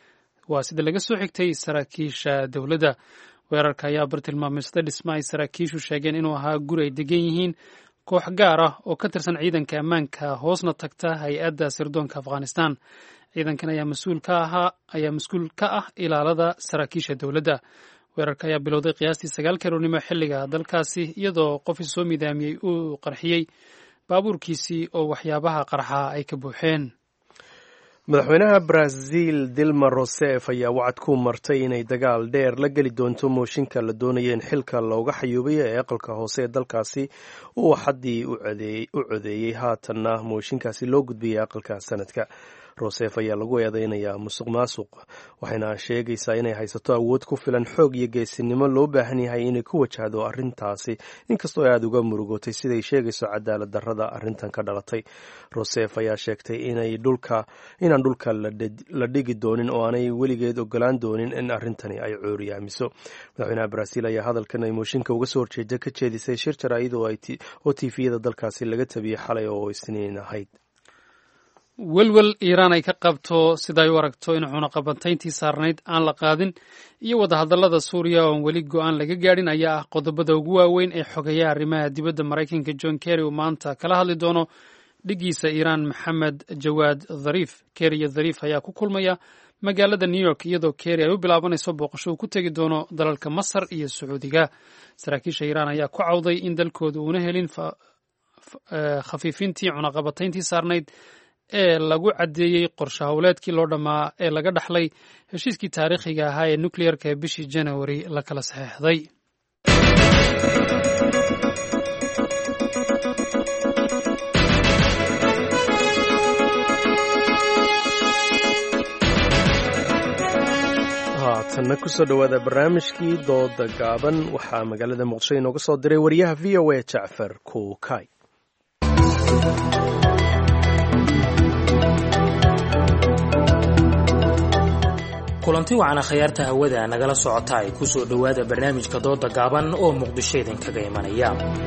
waa sida laga soo xigtay saraakiisha dowladda. weerarka ayaa bartilmaameysaday dhisma ay saraakiishu sheegeen inuu ahaa guri ay degan yihiin koox gaar ah oo ka tirsan ciidanka ammaanka hoosna tagta hay-adda sirdoonka Afghanistan. ciidankan ayaa mas-uul ka ah ilaalada saraakiisha dowladda. weerarka ayaa bilowday qiyaastii 9 karoornimo xilliga dalkaasi, iyadoo qof soo midaamiyey uu qarxiyey baabuurkiisii oo waxyaabaha qarxa ay ka buuxeen. madaxweynaha Brazil Dilma Rousseff ayaa wacad ku martay inay dagaal dheer la geli doonto mooshinka la doonaya in xilka looga xayuubiyo ee aqalka hoose ee dalkaasi uu xaddii u codeeyey haatanna mooshinkaasi loo gudbiyey aqalka sanadka. Rousseff ayaa lagu eedeynayaa musuq maasuq, waxayna sheegaysaa inay haysato awood ku filan, xoog iyo geesinimo loo baahan yahay inay ku wajahdo arrintaasi, inkastoo aada uga murugootay siday sheegayso cadaalad darrada arrintan ka dhalatay. Rousseff ayaa sheegtay inaan dhulka la dhigi doonin oo aanay weligeed ogolaan doonin in arrintani ay cooriyaamiso. madaxweynaha Brazil ayaa hadalkan ay mooshinka uga soo horjeeda ka jeedisay shir jaraa'id oo tiifiyada dalkaasi laga tabiyey xalay oo isniin ahayd. welwel Iiraan ay ka qabto sida ay u aragto in cunaqabatayntii saarnayd aan la qaadin iyo wadahadallada Suuriya oo weli go'aan laga gaadhin ayaa ah qodobada ugu waaweyn ee xogeeyaha arrimaha dibadda Maraykanka John Kerry uu maanta kala hadli doono dhigiisa Iiraan Maxamed Jawaad Dhariif. Kerry iyo Dhariif ayaa ku kulmaya magaalada New York, iyadoo Kerry ay u bilaabanayso booqasho uu ku tegi doono dalalka Masar iyo Sacuudiga. saraakiisha Iiraan ayaa ku cawday in dalkooda uuna helin khafiifintii cunaqabatayntii saarnayd ee lagu caddeeyey qorshe howleedkii loo dhammaa ee laga dhaxlay heshiiskii taariikhiga ahaa ee nukliyeerka ee bishii January la kala saxeexday. haatanna kusoo dhowaada barnaamijkii dooda gaaban. waxaa magaalada muqdisho inooga soo diray wariyaha v o a Jacfar Kuukay. kulanti wacan akhyaarta hawada nagala socota ay ku soo dhowaada barnaamijka dooda gaaban oo muqdisho idinkaga imanaya.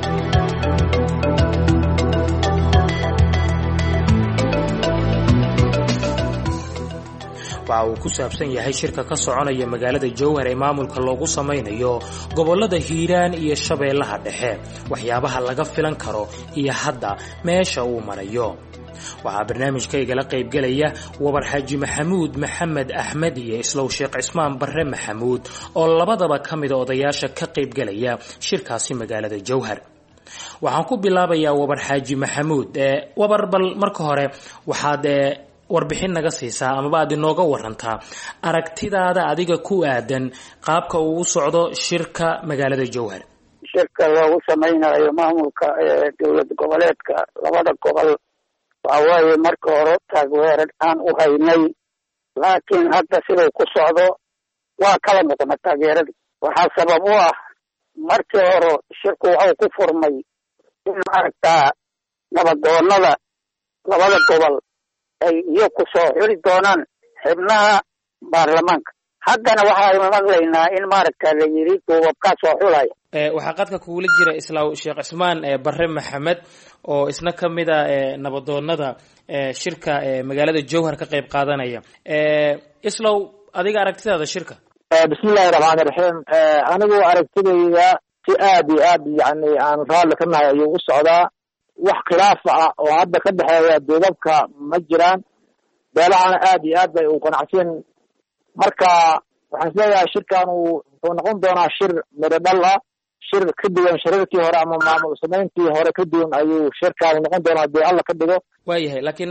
waxa uu ku saabsan yahay shirka ka soconaya magaalada Jowhar ee maamulka loogu samaynayo gobolada Hiiraan iyo Shabeellaha Dhexe, waxyaabaha laga filan karo iyo hadda meesha uu marayo. waxaa barnaamijkayga la qayb galaya Wabar Xaaji Maxamuud Maxamed Axmed iyo Islow Sheekh Cismaan Barre Maxamuud oo labadaba ka mid odayaasha ka qayb galaya shirkaasi magaalada Jowhar. waxaan ku bilaabayaa Wabar Xaaji Maxamuud. wabar bal marka hore waxaad warbixin naga siisaa amaba aad inooga warantaa aragtidaada adiga ku aadan qaabka uu u socdo shirka magaalada Jowhar. shirka loogu samaynayo maamulka dowlad goboleedka labada gobol waaye marka hore taageero aan u haynay, laakiin hadda siduu ku socdo waa kala noqona taageerada. waxaa sabab u ah markii hore shirku wuxuu ku furmay in maaragtaa nabadoonada labada gobol ay iyo ku soo xiri doonaan xubnaha baarlamaanka. haddana waxaaynu maqlaynaa in maaragtaa la yidhi duubabkaa soo xulaya. waxaa qadka kugula jira Islaaw Sheekh Cismaan Barre Maxamed oo isna ka mid ah nabadoonada shirka magaalada Jowhar ka qayb qaadanaya. Islaaw, adiga aragtidaada shirka? bismillaahi raxmaani raxiim. anigu aragtidayda si aad iyo aad yani aan raalli ka nahay ayuu u socdaa. wax khilaaf ah oo hadda ka dhexeeya duubabka ma jiraan. beelahana aad iyo aad bay u qanacsan. marka waxaan isleeyahay shirkan wuxuu noqon doonaa shir midho dhal ah, shir ka duwan shirarkii hore ama maamul samayntii hore ka duwan ayuu shirkan noqon doonaa haddii alla ka dhigo. waayahay, laakiin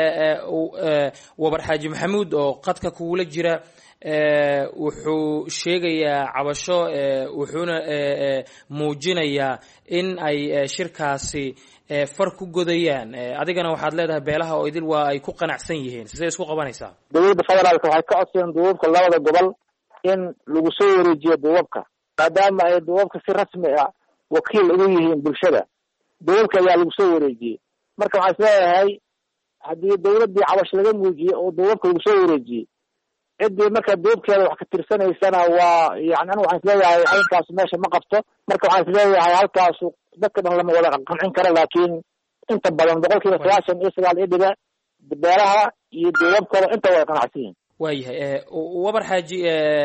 Wabar Xaaji Maxamuud oo qadka kugula jira wuxuu sheegayaa cabasho, wuxuuna muujinayaa in ay shirkaasi far ku godayaan. adigana waxaad leedahay beelaha oo idil waa ay ku qanacsan yihiin. sidee isku qabanaysaa? dowladda federaalka waxay ka codsadeen duubabka labada gobol in lagu soo wareejiyo duubabka, maadaama ay duubabka si rasmi ah wakiil ugu yihiin bulshada. duubabka ayaa lagu soo wareejiyey. marka waxaan isleeyahay haddii dowladdii cabash laga muujiye oo duubabka lagu soo wareejiyey, ciddii marka duubkeeda wax ka tirsanaysana waa yani anigu waxaan isleeyahay arrinkaas meesha ma qabto. marka waxaan isleeyahay halkaas dadka dhan lama wada qancin karo, laakiin inta badan 99% beelaha iyo duubabkooda inta way qanacsan yihiin. waayahay wabar xaaji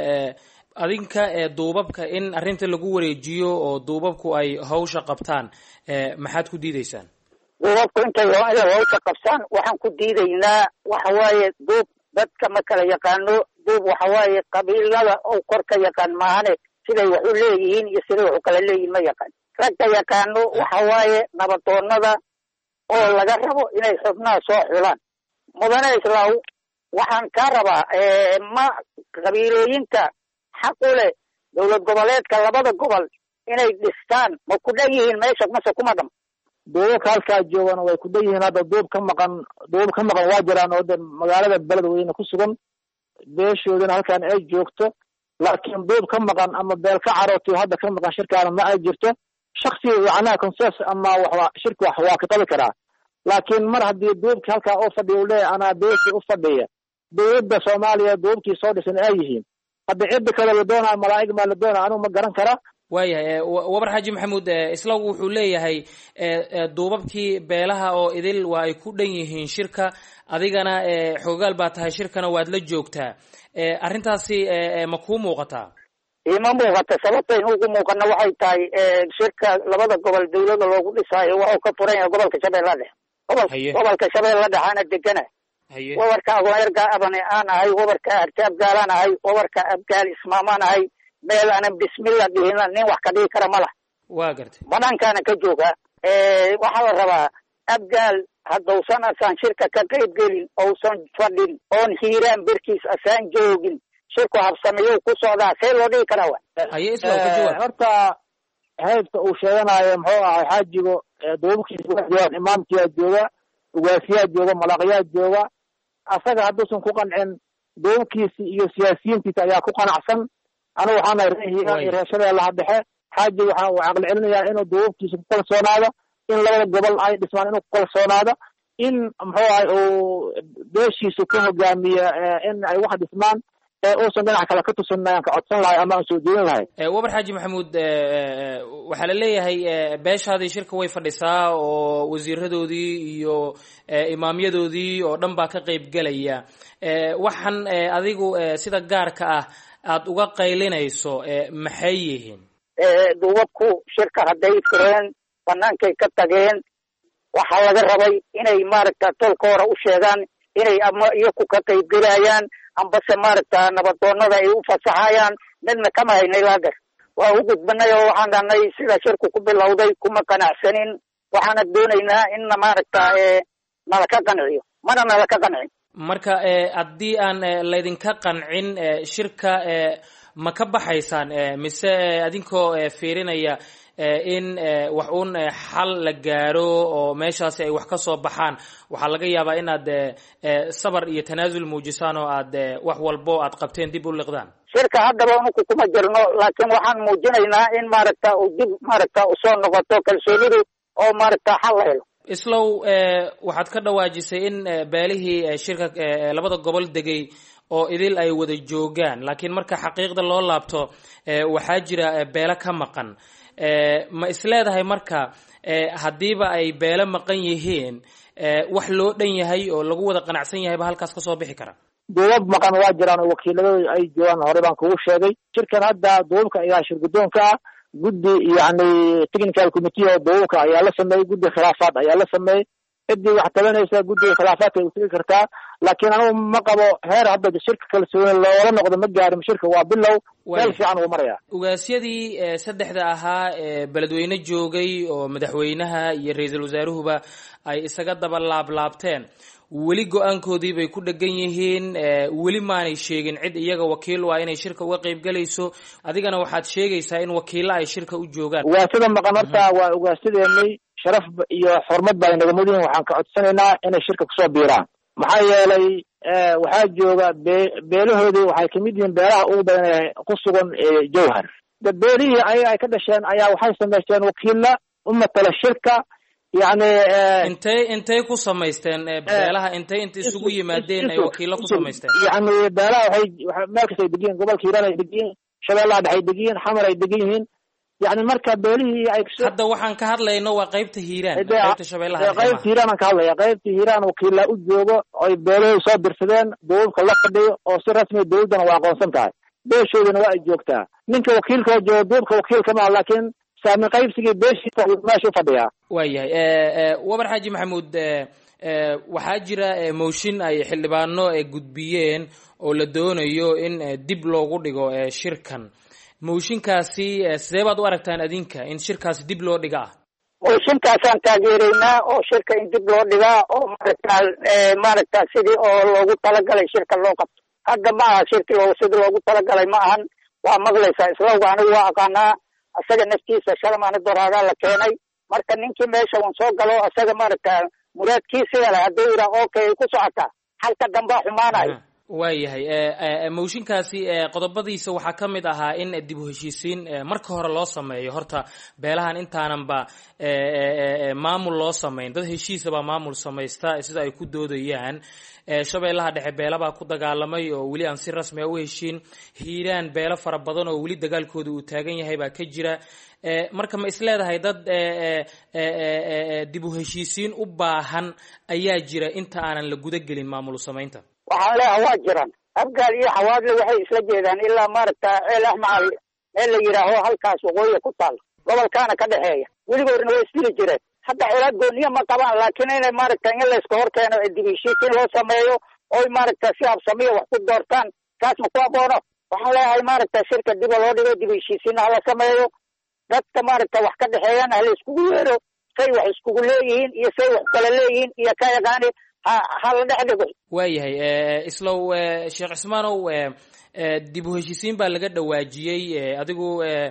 adinka duubabka in arrinta lagu wareejiyo oo duubabku ay hawsha qabtaan maxaad ku diidaysaan? duubabku intay hawsha qabtaan waxaan ku diidaynaa waxa waaye duub dadka ma kala yaqaano. duub waxa waaye qabiilada oo kor ka yaqaan maahane siday wax u leeyihiin iyo siday wax u kala leeyihiin ma yaqaan. ragka yaqaano waxa waaye nabadoonnada oo laga rabo inay xubnaha soo xulaan. mudane islaaw waxaan kaa rabaa ma qabiilooyinka xaq u leh dowlad goboleedka labada gobol inay dhistaan ma ku dhan yihiin meesha mase kuma dham? duubabka halkaa joogana way ku dhan yihiin. hadda duub ka maqan waa jiraan oo de magaalada beledweyne ku sugan beeshoodana halkaan ay joogto, laakiin duub ka maqan ama beel ka carootiyo hadda ka maqan shirkaana ma ay jirto. shaksi macnaha consensus ama shirki wax waa ka qabi karaa, laakiin mar haddii duubka halkaa oo fadhiya u leeyahay anaa beeshii u fadhiya, dowladda soomaaliya duubkii soo dhisan ay yihiin. hadda cidda kale la doonaa malaa'ig maa la doonaa anigu ma garan kara. waayahay wabar xaaji maxamuud islaw wuxuu leeyahay duubabkii beelaha oo idil waa ay ku dhan yihiin shirka, adigana xoogaal baa tahay shirkana waad la joogtaa. arrintaasi ma kuu muuqataa? ima muuqata. sababta inugu muuqana waxay tahay shirka labada gobol dawlada loogu dhisaayo waxuu ka furan yahay gobolka shabeellaha dhexe. gobolka shabeellaha dhexe ana degana. wabarka agoonyarga abane aan ahay, wabarka arti abgaalaan ahay, wabarka abgaal ismaamaan ahay. meel aanan bismillah dhihina nin wax ka dhigi kara ma lah. waa gartay. banaankaana ka jooga. waxaa la rabaa abgaal haddausan asaan shirka ka qayb gelin ousan fadhin oon hiiraan berkiis asaan joogin shirku habsameeyo ku socdaa see loo dhigi karaa? horta haybta uu sheeganayo muxuu ahay xaajigo duubabkiisa waa joogaan, imaamkiyaa jooga, ugaasiyaa jooga, malaqyaa jooga. asaga hadduusan ku qancin duubabkiisi iyo siyaasiyiintiisa ayaa ku qanacsan. anigu waxaana reer shabeellaha dhexe xaaji waxa uu caqli celinayaa inuu duubabkiisa ku kalsoonaado, in labada gobol ay dhismaan inuu ku kalsoonaado, in muxuu ahay uu beeshiisu ka hogaamiyo in ay wax dhismaan uusan dhinac kale ka tusin ayaan ka codsan lahay ama aan soo jeedin lahay. wabar xaaji maxamuud waxaa la leeyahay beeshaadii shirka way fadhisaa oo wasiiradoodii iyo imaamyadoodii oo dhan baa ka qayb gelaya. waxaan adigu sida gaarka ah aad uga qaylinayso maxay yihiin? duubabku shirka hadday fureen banaankay ka tageen, waxaa laga rabay inay maaragta tolka hore u sheegaan inay ama iyaku ka qayb gelayaan ambase maaragta nabadoonnada ay u fasaxayaan. midna kama haynay laagar waa u gudbanay oo waxaan dhahnay sida shirku ku bilowday kuma qanacsanin, waxaana doonaynaa in maaragta nala ka qanciyo, mana nala ka qancin. marka haddii aan laydinka qancin shirka ma ka baxaysaan mise adinkoo fiirinaya in wax uun xal la gaaro oo meeshaasi ay wax ka soo baxaan? waxaa laga yaabaa inaad sabar iyo tanaasul muujisaan oo aad wax walbo aad qabteen dib u liqdaan. shirka haddaba unuku kuma jirno, laakiin waxaan muujinaynaa in maaragta uu dib maaragta usoo noqoto kalsoonidu oo maaragta xal la helo. islow waxaad ka dhawaajisay in beelihii shirka labada gobol degay oo idil ay wada joogaan, laakiin marka xaqiiqda loo laabto waxaa jira beelo ka maqan. ma isleedahay marka haddiiba ay beelo maqan yihiin wax loo dhan yahay oo lagu wada qanacsan yahay ba halkaas kasoo bixi kara? duubab maqan waa jiraan oo wakiiladooda ay joogaan, hore baan kugu sheegay. shirkan hadda duubabka ayaa shir guddoonka ah, guddi yani technical committee oo duubabka ayaa la sameeyey, guddi khilaafaad ayaa la sameeyey. ciddii wax tabanaysa guddiga khilaafaadka ay utegi kartaa, laakiin anigu ma qabo heer hadda shirka kalsooni loola noqdo ma gaarin. shirka waa bilow, meel fiican uu maraya. ugaasyadii saddexda ahaa beledweyne joogay oo madaxweynaha iyo ra-iisul wasaaruhuba ay isaga daba laablaabteen, weli go-aankoodii bay ku dhegan yihiin, weli maanay sheegin cid iyaga wakiil u ah inay shirka uga qayb galayso. adigana waxaad sheegaysaa in wakiilla ay shirka u joogaan. ugaasyada maqan horta waa ugaasyadeennay, sharaf iyo xurmad baa inaga mudan yihin. waxaan ka codsanaynaa inay shirka kusoo biiraan, maxaa yeelay waxaa jooga beelahoodii waxay kamid yihiin beelaha ugu badan ee ku sugan jowhar. beelihii ayaga ay ka dhasheen ayaa waxay samaysteen wakiilla u matala shirka. yani intay ku samaysteen beelaha intay isugu yimaadeen ay wakiilo ku samaysteen? yani beelaha waxay meel kasta ay degan yihin. gobolka hiiraan ay degan yihin, shabeellaha dhexe ay degan yihin, xamar ay degan yihiin. yani marka beelihii ay hadda waxaan ka hadlayno waa qaybta hiiraan qaybta shabeellaha qaybta hiiraan aan ka hadlaya qaybta hiiraan wakiila u joogo oy beelihii soo dirsadeen duubabka la fadhiyo oo si rasmi dawladdana waa aqoonsan tahay beeshoodana waa ay joogtaa ninka wakiilka oo jooga duubka wakiilka ma laakiin saamin qaybsigii beeshiisa meesha u fadhiyaa waayahay wabar xaaji maxamuud waxaa jira mooshin ay xildhibaano gudbiyeen oo la doonayo in dib loogu dhigo shirkan mooshinkaasi sidee baad u aragtaan adinka in shirkaasi dib loo dhiga ah mooshinkaasaan taageeraynaa oo shirka in dib loo dhigaa oo maaragta sidii oo loogu talagalay shirka loo qabto hadda ma aha shirki sidii loogu talagalay ma ahan waa maqlaysaa islawga anigu waa aqaanaa isaga naftiisa shalmaani doraadaa la keenay marka ninkii meesha wan soo galo isaga maaragta muraadkiisiga leh hadduu yidhaah okay ku socotaa halka dambaa xumaanayo waayahay mooshinkaasi qodobadiisa waxaa ka mid ahaa in dib u heshiisiin marka hore loo sameeyo horta beelahan intaananba maamul loo samayn dad heshiisabaa maamul samaysta sida ay ku doodayaan shabeellaha dhexe beelabaa ku dagaalamay oo weli aan si rasmi a u heshiin hiiraan beelo fara badan oo weli dagaalkooda uu taagan yahay baa ka jira marka ma isleedahay dad dib u heshiisiin u baahan ayaa jira inta aanan la guda gelin maamul samaynta waxaan leeyahay waa jiraan abgaal iyo xawaadle waxay isla jeedaan ilaa maaragta ceel axmacal meel la yidhaaho halkaas waqooyiga ku taal gobolkaana ka dhexeeya weligoodna way isdili jireen hadda xeelaad gooniya ma qabaan laakiin inay maaragta in layska hor keeno dib heshiisiin loo sameeyo oy maaragta si habsamiya wax ku doortaan kaas ma ku aboono waxaan leeyahay maaragta shirka diba loo dhigo dib heshiisiinna hala sameeyo dadka maaragta wax ka dhexeeyana hala iskugu yeero say wax iskugu leeyihiin iyo say wax kala leeyihiin iyo ka yaqaani hala dhex dhigo waayahay islow sheekh cismaanow dib u heshiisiin baa laga dhawaajiyey adigu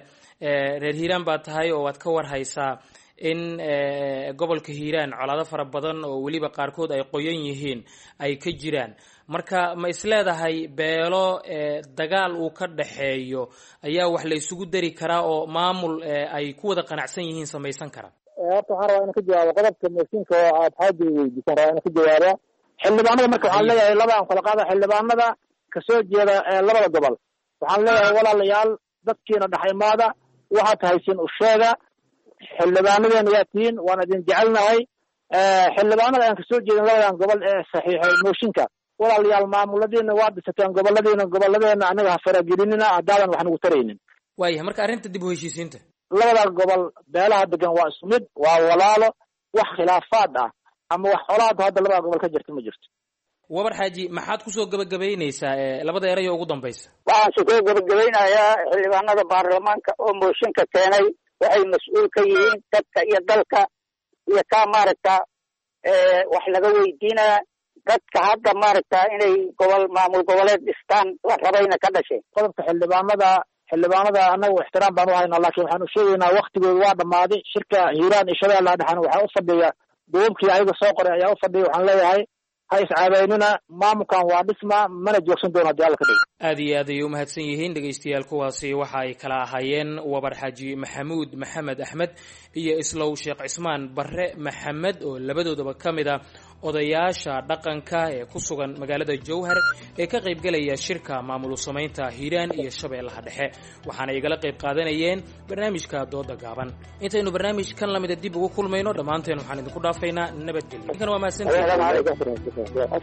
reer hiiraan baa tahay oo waad ka warhaysaa in gobolka hiiraan colaado fara badan oo weliba qaarkood ay qoyan yihiin ay ka jiraan marka ma isleedahay beelo dagaal uu ka dhaxeeyo ayaa wax la isugu dari karaa oo maamul ay ku wada qanacsan yihiin samaysan kara horta waxaan rabaa ina ka jawaabo qodobka mooshinka oo aad xaaji weydiisan rabaa ina ka jawaaba xildhibaanada marka waxaan leeyahay labaan kala qaada xildhibaanada kasoo jeeda labada gobol waxaan leeyahay walaalayaal dadkiina dhaxaymaada waxaad haysiin u sheega xildhibaanadeena yaa tihiin waan idin jecelnahay xildhibaanada aan kasoo jeedin labadan gobol ee saxiixay mooshinka walaalayaal maamuladiina waa dhisateen goboladeena anaga ha faragelinina haddaadan wax nagu taraynin waayahay marka arrinta dib u heshiisiinta labada gobol beelaha degan waa isku mid waa walaalo wax khilaafaad ah ama wax xolaada hadda labada gobol ka jirta ma jirto wabar xaaji maxaad kusoo gabagabaynaysaa labada erayo ugu dambaysa waxaan soo gabagabeynayaa xildhibaanada baarlamaanka oo mooshinka keenay waxay mas-uul ka yihiin dadka iyo dalka iyo kaa maaragta wax laga weydiinaya dadka hadda maaragta inay maamul goboleed dhistaan la rabayna ka dhashay qodobka xildhibaanada anagu ixtiraam baan u haynaa laakiin waxaan u sheegaynaa waktigooda waa dhammaaday shirka hiiraan iyo shabeellaha dhexena waxaa u fadhiya duubabkii ayaga soo qoray ayaa u fadhiya waxaan leeyahay ha iscaabeynina maamulkan waa dhisma mana joogsan doona hadii alla ka dhigo aad iyo aad ayay umahadsan yihiin dhegaystayaal kuwaasi waxa ay kala ahaayeen wabar xaaji maxamuud maxamed axmed iyo islow sheekh cismaan barre maxamed oo labadoodaba ka mid a odayaasha dhaqanka ee ku sugan magaalada jowhar ee ka qaybgelaya shirka maamul samaynta hiiraan iyo shabeellaha dhexe waxaana igala qayb qaadanayeen barnaamijka dooda gaaban intaynu barnaamijkan lamida dib ugu kulmayno dhammaanteen waxaan idinku dhaafaynaa nabadgelyo kan waa mahadsantihiin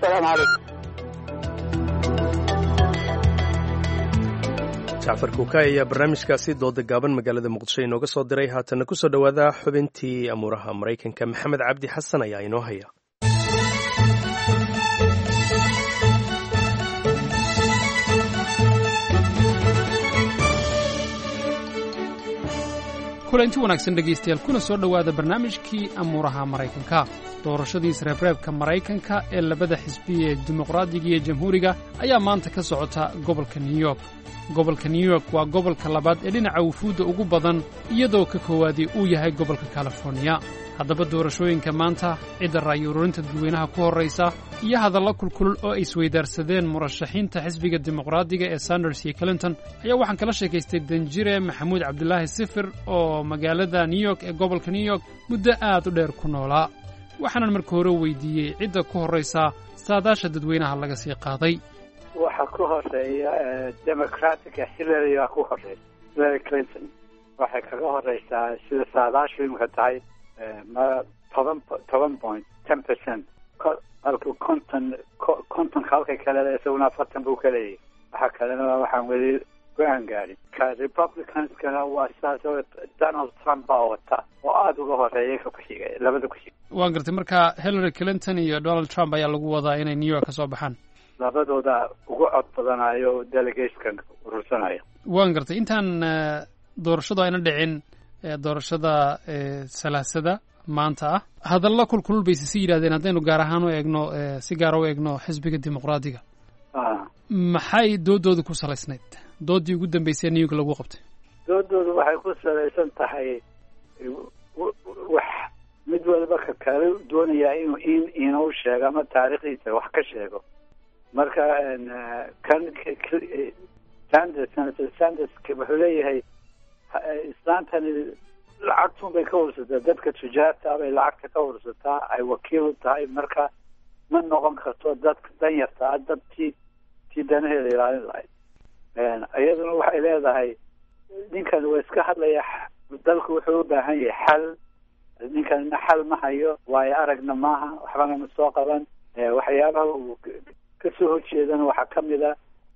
jacfar kuukay ayaa barnaamijkaasi dooda gaaban magaalada muqdisho inooga soo diray haatana kusoo dhowaada xubintii amuuraha maraykanka maxamed cabdi xasan ayaa inoo haya kulanti wanaagsan dhegaystayaal kuna soo dhowaada barnaamijkii amuuraha maraykanka doorashadii isreebreebka maraykanka ee labada xisbiya ee dimuqraadiga iyo jamhuuriga ayaa maanta ka socota gobolka new york gobolka new york waa gobolka labaad ee dhinaca wufuudda ugu badan iyadoo ka koowaadii uu yahay gobolka californiya haddaba doorashooyinka maanta cidda ra'yi-ururinta dadweynaha ku horraysa iyo hadallo kulkulul oo ay isweydaarsadeen murashaxiinta xisbiga dimuqraadiga ee sanders iyo clinton ayaa waxaan kala sheekaystay danjire maxamuud cabdulaahi sifir oo magaalada new york ee gobolka new york muddo aad u dheer ku noolaa waxaanan marka hore weydiiyey cidda ku horraysa saadaasha dadweynaha laga sii qaaday waxaa ku horeeya democratica hillary baa ku horeysa hillary clinton waxay kaga horeysaa sida saadaashu imika tahay ma 10% halka kontonka halkay kale isaguna 40 buu ka leeyahay waxa kalena waxaan weli go-aan gaadhin ka republicanskana waa sidaas oo Donald Trump baa wata oo aada uga horeeyay ka kuxiga labada kuxiga waan gartay marka Hillary Clinton iyo Donald Trump ayaa lagu wadaa inay New York ka soo baxaan labadooda ugu cod badanayo delegatekan urursanayo waan gartay intaan doorashadu ayna dhicin doorashada salaasada maanta ah hadalla kulkulul bay si yiraahdeen haddaynu gaar ahaan u eegno si gaar u eegno xisbiga dimuqraadiga maxay doodooda ku salaysnayd doodii ugu dambeysay New York lagu qabtay doodoodu waxay ku salaysan tahay wax mid walba ka kale doonaya inuu sheego ama taariikhdiisa wax ka sheego marka kan Sanders wuxuu leeyahay islaantan lacagtun bay ka ursataa dadka tujaarta bay lacagta ka ursataa ay wakiil u tahay marka ma noqon karto dadka danyarta dadkii danaheeda ilaalin lahayd iyaduna waxay leedahay ninkan waa iska hadlaya dalku wuxuu u baahan yahay xal ninkanna xal ma hayo waayo aragna maaha waxbana ma soo qaban waxyaabaha uu ka soo horjeedana waxaa ka mid a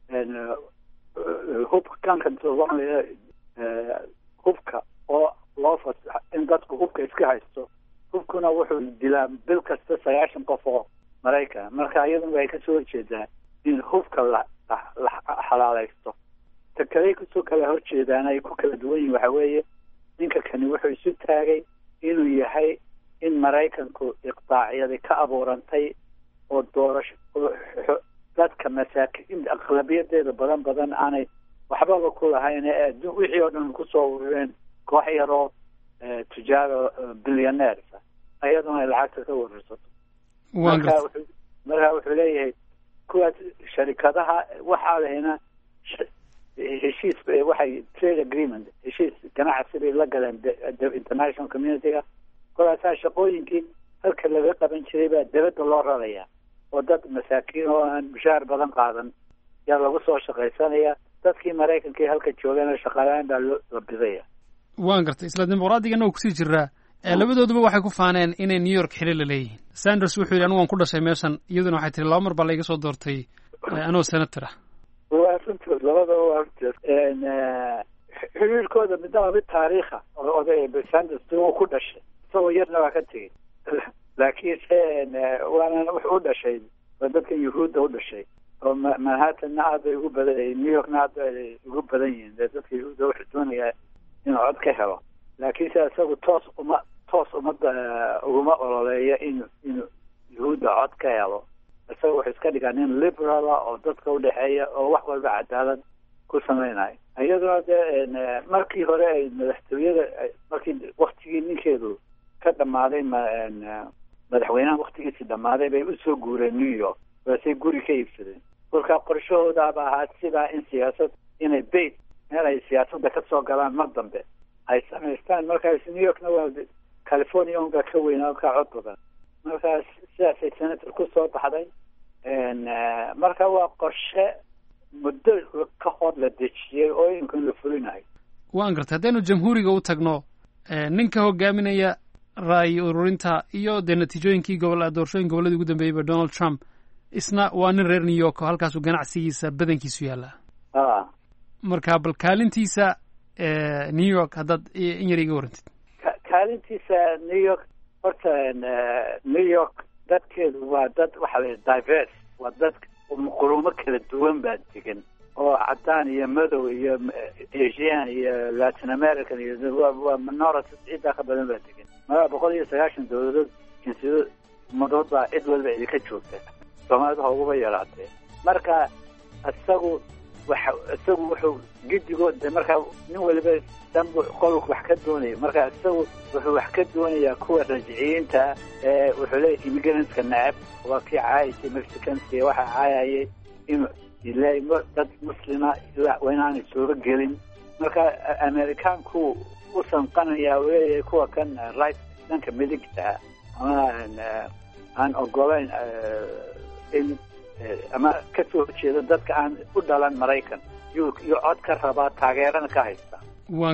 hubka oo loo fasaxo in dadku hubka iska haysto hubkuna wuxuu dilaa bil kasta 90 qof oo Maraykan marka iyaduna way ka soo horjeedaa in hubka la xalaalaysto takale ku soo kala horjeedaan ay ku kala duwan yihiin waxa weeye ninka kani wuxuu isu taagay inuu yahay in Maraykanku iqtaacyada ka abuurantay oo doorasho dadka masaakiin aqlabiyadeeda badan aanay waxba ku lahayn wixii oo dhan ku soo urureen koox yaroo tujaaro billionaires ayaduna lacagta ka warsato marka wuxuu leeyahay kuwaas sharikadaha waxaa lehna heshiis waxay trade agreement heshiis ganacsi bay la galeen international community-ga kolaasaa shaqooyinkii halka laga qaban jiray baa dibadda loo rarayaa oo dad masaakiin oo aan mushaar badan qaadan yaa lagu soo shaqaysanaya dadkii Maraykanka halka joogana shaqalaan baa la bidaya waan gartay isla dimuqraadiga oo kusii jiraa labadooduba waxay ku faaneen inay New York xiriir la leeyihiin Sanders wuxuu yiri anigu waan ku dhashay meeshan iyaduna waxay tiri laba mar baa la iga soo doortay anoo senator ah waa runtii labadaba waa xiriirkooda mid taariikha oo Sanders uu ku dhashay soo yarna waa ka tagay laakiin waana wuxuu dhashay dadka Yuhuudda u dhashay oo Manhattan aad ugu badan New York aad ugu badan yihiin dadka Yuhuudda waxay doonayaan inuu cod ka helo laakiin isagu toos uma ololeeya inuu Yuhuudda cod ka helo isagu wuxuu iska dhigaa nin liberal oo dadka u dhaxeeya oo wax walba cadaalad ku sameynaya iyaduna markii hore ay madaxtooyada markii waqtigii ninkeedu ka dhamaaday madaxweynaha waqtigiisii dhamaaday bay u soo guureen New York balse guri ka iibsadeen kolka qorshahooda baa ahaa sidaa in siyaasad inay bayt meel ay siyaasadda ka soo galaan mar dambe ay samaystaan markaas New Yorkna waa California unga ka weynaa ka cod badan markaas sidaasay senator ku soo baxday marka waa qorshe muddo ka hor la dejiyey oo inkan la fulinayo waan gartay haddaynu jamhuuriga u tagno ninka hogaaminaya ra'yi ururinta iyo natiijooyinkii doorashooyin goboladii ugu dambeeyeyba Donald Trump isna waa nin reer New York oo halkaasuu ganacsigiisa badankiisu yaallaa marka bal kaalintiisa New York haddaad in yar iga warantid kaalintiisa New York horta New York dadkeedu waa dad waxa la diverse waa dad quruumo kala duwan baa degan oo cadaan iyo madow iyo Asian iyo Latin American iyo waa minority cida ka badan baa degan 190 dowladood jinsiyado madooda cid walba ay ka joogtaa Soomaalida ugu yaraatay marka isagu wuxuu gidigood marka nin waliba dambu qolku wax ka doonay marka isagu wuxuu wax ka doonayaa kuwa rajciinta wuxuu leeyahay immigrants-ka nacab waa kii caayay Mexicans waxa caayay in ilaa dad muslima waynaanay soo gelin marka Amerikaanku u sanqanaya weeyay kuwa kan right dhanka midigta aan ogolayn in ama ka soo jeeda dadka aan u dhalan Maraykan iyo cod ka rabaa taageerana ka haysta waan gartay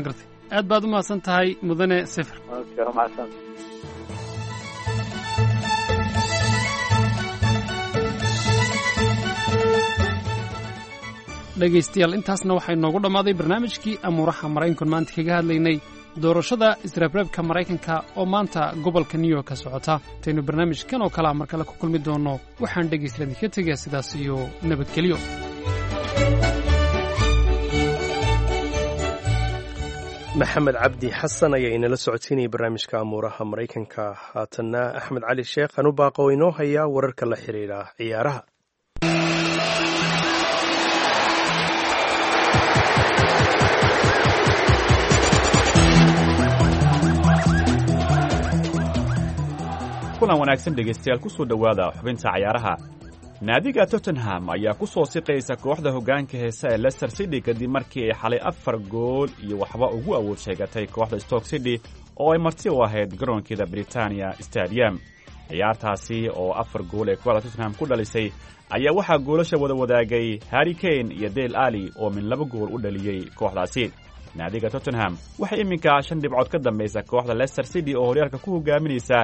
aad baad u mahadsan tahay mudane sifir. Okay, mahadsan. dhegaystayaal intaasna waxay noogu dhammaaday barnaamijkii amuuraha maraykanku maanta kaga hadlaynay doorashada isreebreebka maraykanka oo maanta gobolka new york ka socota. intaynu barnaamijkan oo kalea mar kale ku kulmi doonno waxaan dhegaystayaal idinka tegayaa sidaas iyo nabadgelyo. maxamed cabdi xasan ayaa inala socodsiinayay barnaamijka amuuraha maraykanka. haatanna axmed cali sheekh anubaaqo oo inoo hayaa wararka la xidhiidha ciyaaraha. kulan wanaagsan dhegaystayaal ku soo dhowaada xubinta cayaaraha. naadiga tottenham ayaa ku soo siqaysa kooxda hoggaanka heesa ee leicester city kadib markii ay xalay 4 gool iyo waxba ugu awood sheegatay kooxda stoke city oo ay marti u ahayd garoonkeeda Britania Stadium. ciyaartaasi oo 4 gool ee kooxda Tottenham ku dhalisay ayaa waxaa goolasha wada wadaagay Harry Kane iyo Dele Alli oo min 2 gool u dhaliyay kooxdaasi. naadiga Tottenham waxay iminka 5 dhibcood ka dambaysa kooxda Leicester City oo horyaalka ku hogaaminaysa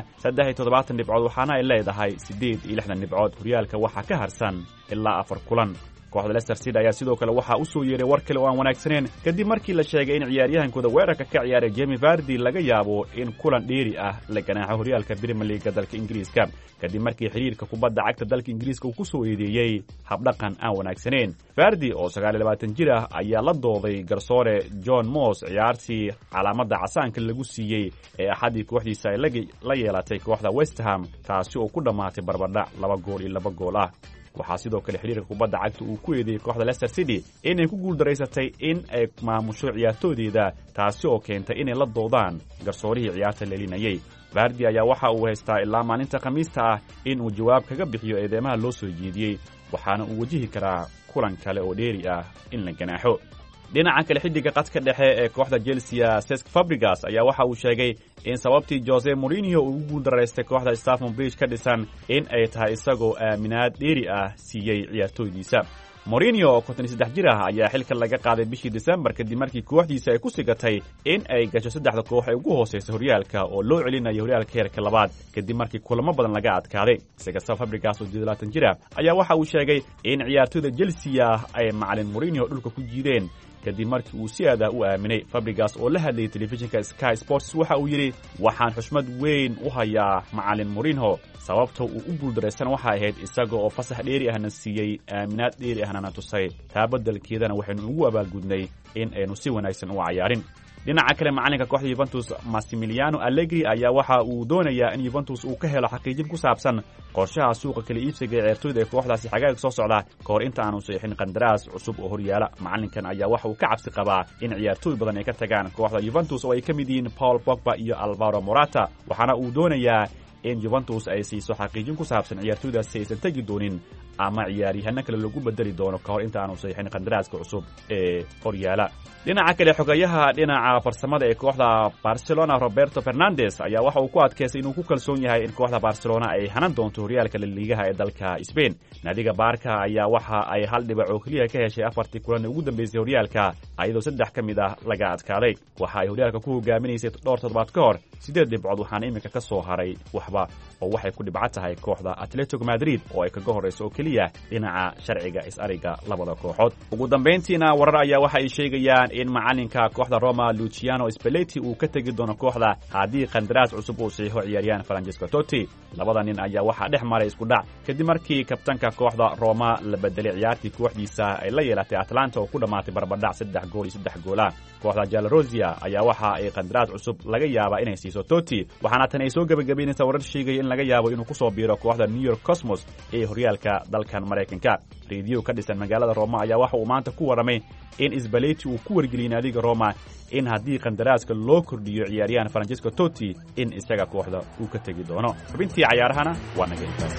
73 dhibcood waxaana ay leedahay 68 dhibcood. horyaalka waxaa ka harsan ilaa 4 kulan. kooxda Leicester City ayaa sidoo kale waxaa u soo yeeray war kale oo aan wanaagsaneyn kadib markii la sheegay in ciyaaryahankooda weerarka ka ciyaaray Jamie Vardy laga yaabo in kulan dheeri ah la ganaaxo horyaalka Premier League dalka Ingiriiska kadib markii xiriirka kubadda cagta dalka Ingiriiska uu ku soo eedeeyay habdhaqan aan wanaagsaneyn. Vardy oo 29 jir ah ayaa la dooday garsoore John Moss ciyaartii calaamada casaanka lagu siiyey ee axadii kooxdiisa ay la yeelatay kooxda West Ham taasi oo ku dhamaatay barbardhac 2 gool iyo 2 gool ah. waxaa sidoo kale xiriirka kubadda cagta uu ku eedeeyay kooxda Leicester City inay ku guuldareysatay in ay maamusho ciyaartooydeeda taasi oo keentay inay la doodaan garsoorihii ciyaarta leelinayay. Vardy ayaa waxa uu haystaa ilaa maalinta Khamiista ah in uu jawaab kaga bixiyo eedeymaha loo soo jeediyey waxaana uu wajihi karaa kulan kale oo dheeri ah in la ganaaxo. dhinaca kale xiddiga qadka dhexe ee kooxda Chelsea Cesc Fabregas ayaa waxa uu sheegay in sababtii Jose Mourinho uu ugu guuldareystay kooxda Stamford Bridge ka dhisan in ay tahay isagoo aaminaad dheeri ah siiyey ciyaartooydiisa. Mourinho oo 53 jir ah ayaa xilka laga qaaday bishii December kadib markii kooxdiisa ay ku sigatay in ay gasho 3 koox ee ugu hooseysa horyaalka oo loo celinayo horyaalka heerka labaad kadib markii kulamo badan laga adkaaday. Cesc Fabregas oo 27 jir ah ayaa waxa uu sheegay in ciyaartooyda Chelsea ay macallin Mourinho dhulka ku jiideen kadib markii uu si aad ah u aaminay. Fabregas oo la hadlayay telefishinka Sky Sports waxa uu yiri waxaan xushmad weyn u hayaa macallin Mourinho sababta uu u guuldareysana waxa ahayd isaga oo fasax dheeri ahna siiyey aaminaad dheeri ahna tusay taa badalkeedana waxaynu ugu abaalgudnay in aynu si wanaagsan u ciyaarin. dhinaca kale macalinka kooxda Juventus Massimiliano Allegri ayaa waxa uu doonayaa in Juventus uu ka helo xaqiijin ku saabsan qorshaha suuqa kala iibsiga ee ciyaartooyda ee kooxdaasi xagaaga soo socda kahor inta aanu saxiixin qandaraas cusub oo horyaala. macalinkan ayaa waxa uu ka cabsi qabaa in ciyaartooy badan ay ka tagaan kooxda Juventus oo ay ka mid yihiin Paul Pogba iyo Alvaro Morata waxaana uu doonayaa in Juventus ay siiso xaqiijin ku saabsan ciyaartooydaasi aysan tagi doonin ama ciyaaryahanno kale lagu bedeli doono kahor inta aanu saxiixin qandaraaska cusub ee horyaala. dhinaca kale xogayaha dhinaca farsamada ee kooxda Barcelona Roberto Fernandes ayaa waxa uu ku adkeystay inuu ku kalsoon yahay in kooxda Barcelona ay hanan doonto horyaalka La Liga ee dalka Spain. naadiga Barca ayaa waxa ay hal dhibac oo kaliya ka heshay 4 kulan ugu dambeysay horyaalka ayadoo 3 ka mid ah laga adkaaday. waxa ay horyaalka ku hogaaminaysay dhowr toddobaad ka hor 8 dhibcood waxaana iminka ka soo haray waxba oo waxay ku dhibco tahay kooxda Atletico Madrid oo ay kaga horeyso oo kaliya dhinaca sharciga is-ariga labada kooxood. ugu dambeyntiina warar ayaa waxa ay sheegayaan in macalinka kooxda Roma Luciano Spalletti uu ka tagi doono kooxda haddii qandaraas cusub uu saxiixo ciyaaryahan Francesco Totti. labada nin ayaa waxa dhex maray isku dhac kadib markii kabtanka kooxda Roma la bedelay ciyaartii kooxdiisa ay la yeelatay Atlanta oo ku dhamaatay barbardhac 3 gool iyo 3 gool ah. kooxda Giallorossia ayaa waxa ay qandaraas cusub laga yaabaa inay siiso Totti waxaana tan ay soo gabagabeynaysaa warar sheegaya in laga yaabo inuu ku soo biiro kooxda New York Cosmos ee horyaalka dalkan Mareykanka. radio ka dhisan magaalada Roma ayaa waxa uu maanta ku waramay in Spalletti uu ku wargeliyay naadiga Roma in haddii qandaraaska loo kordhiyo ciyaaryahan Francesco Totti in isaga kooxda uu ka tagi doono. xubintii ciyaarahana waa naga intaas.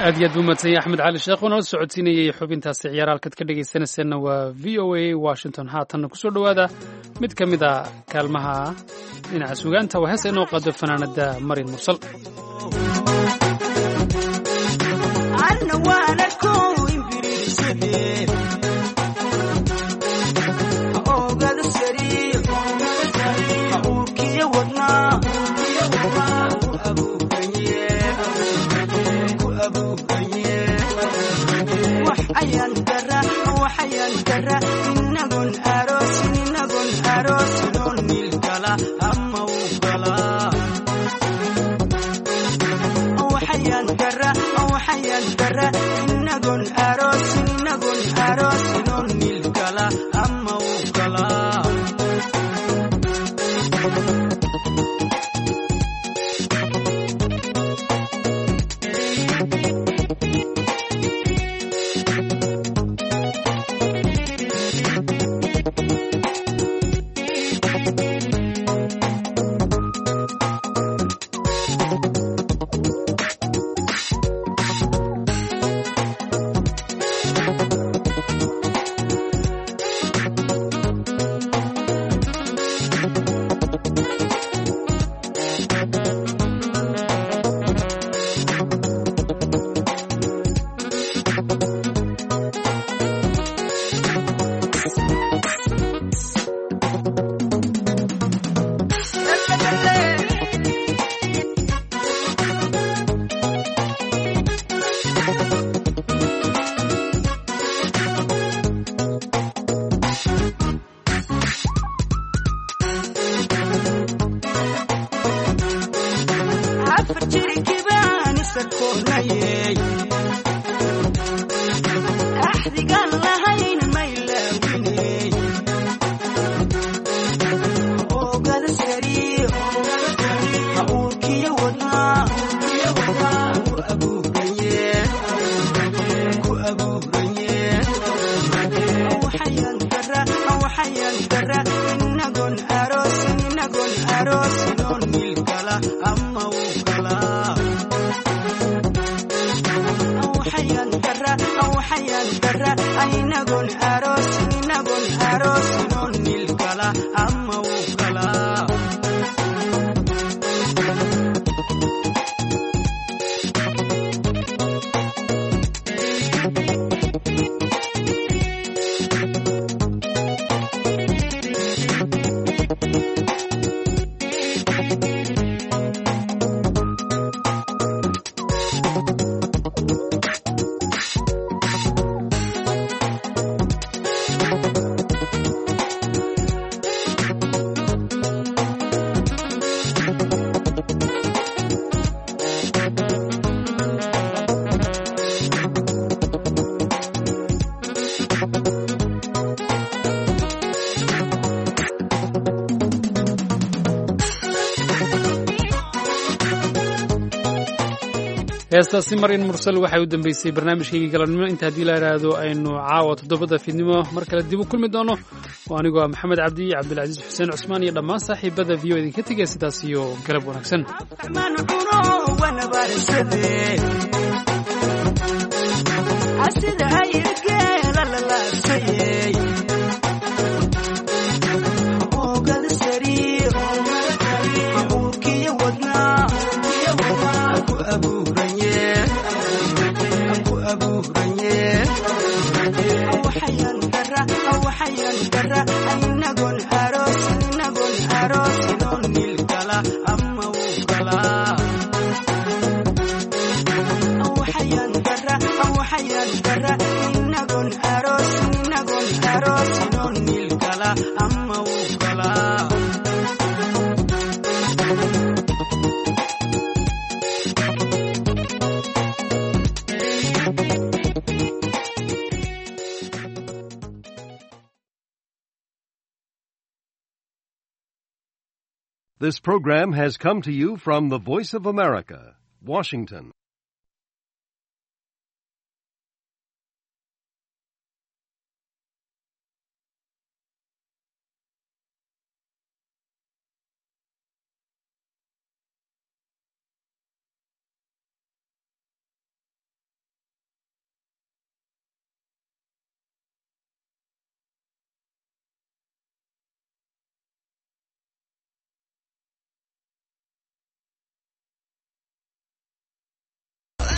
aad iyo aad buu madsanyay axmed cali sheekh uuna la socodsiinayay xubintaasi ciyaar halkaad ka dhegaysanayseena waa v o a washington haatanna kusoo dhowaada mid ka mid a kaalmaha dhinaca sugaanta waa heesa inoo qaado fanaanada marin mursal heestaasi marin mursal waxay u dambeysay barnaamijkaygii galabnimo inta haddii la idhaahdo aynu caawa 7 fiidnimo mar kale dib u kulmi doono oo anigoo ah maxamed cabdi cabdilcasiis xuseen cusmaan iyo dhammaan saaxiibada v o idinka tegaya sidaas iyo galab wanaagsan This program has come to you from the Voice of America, Washington.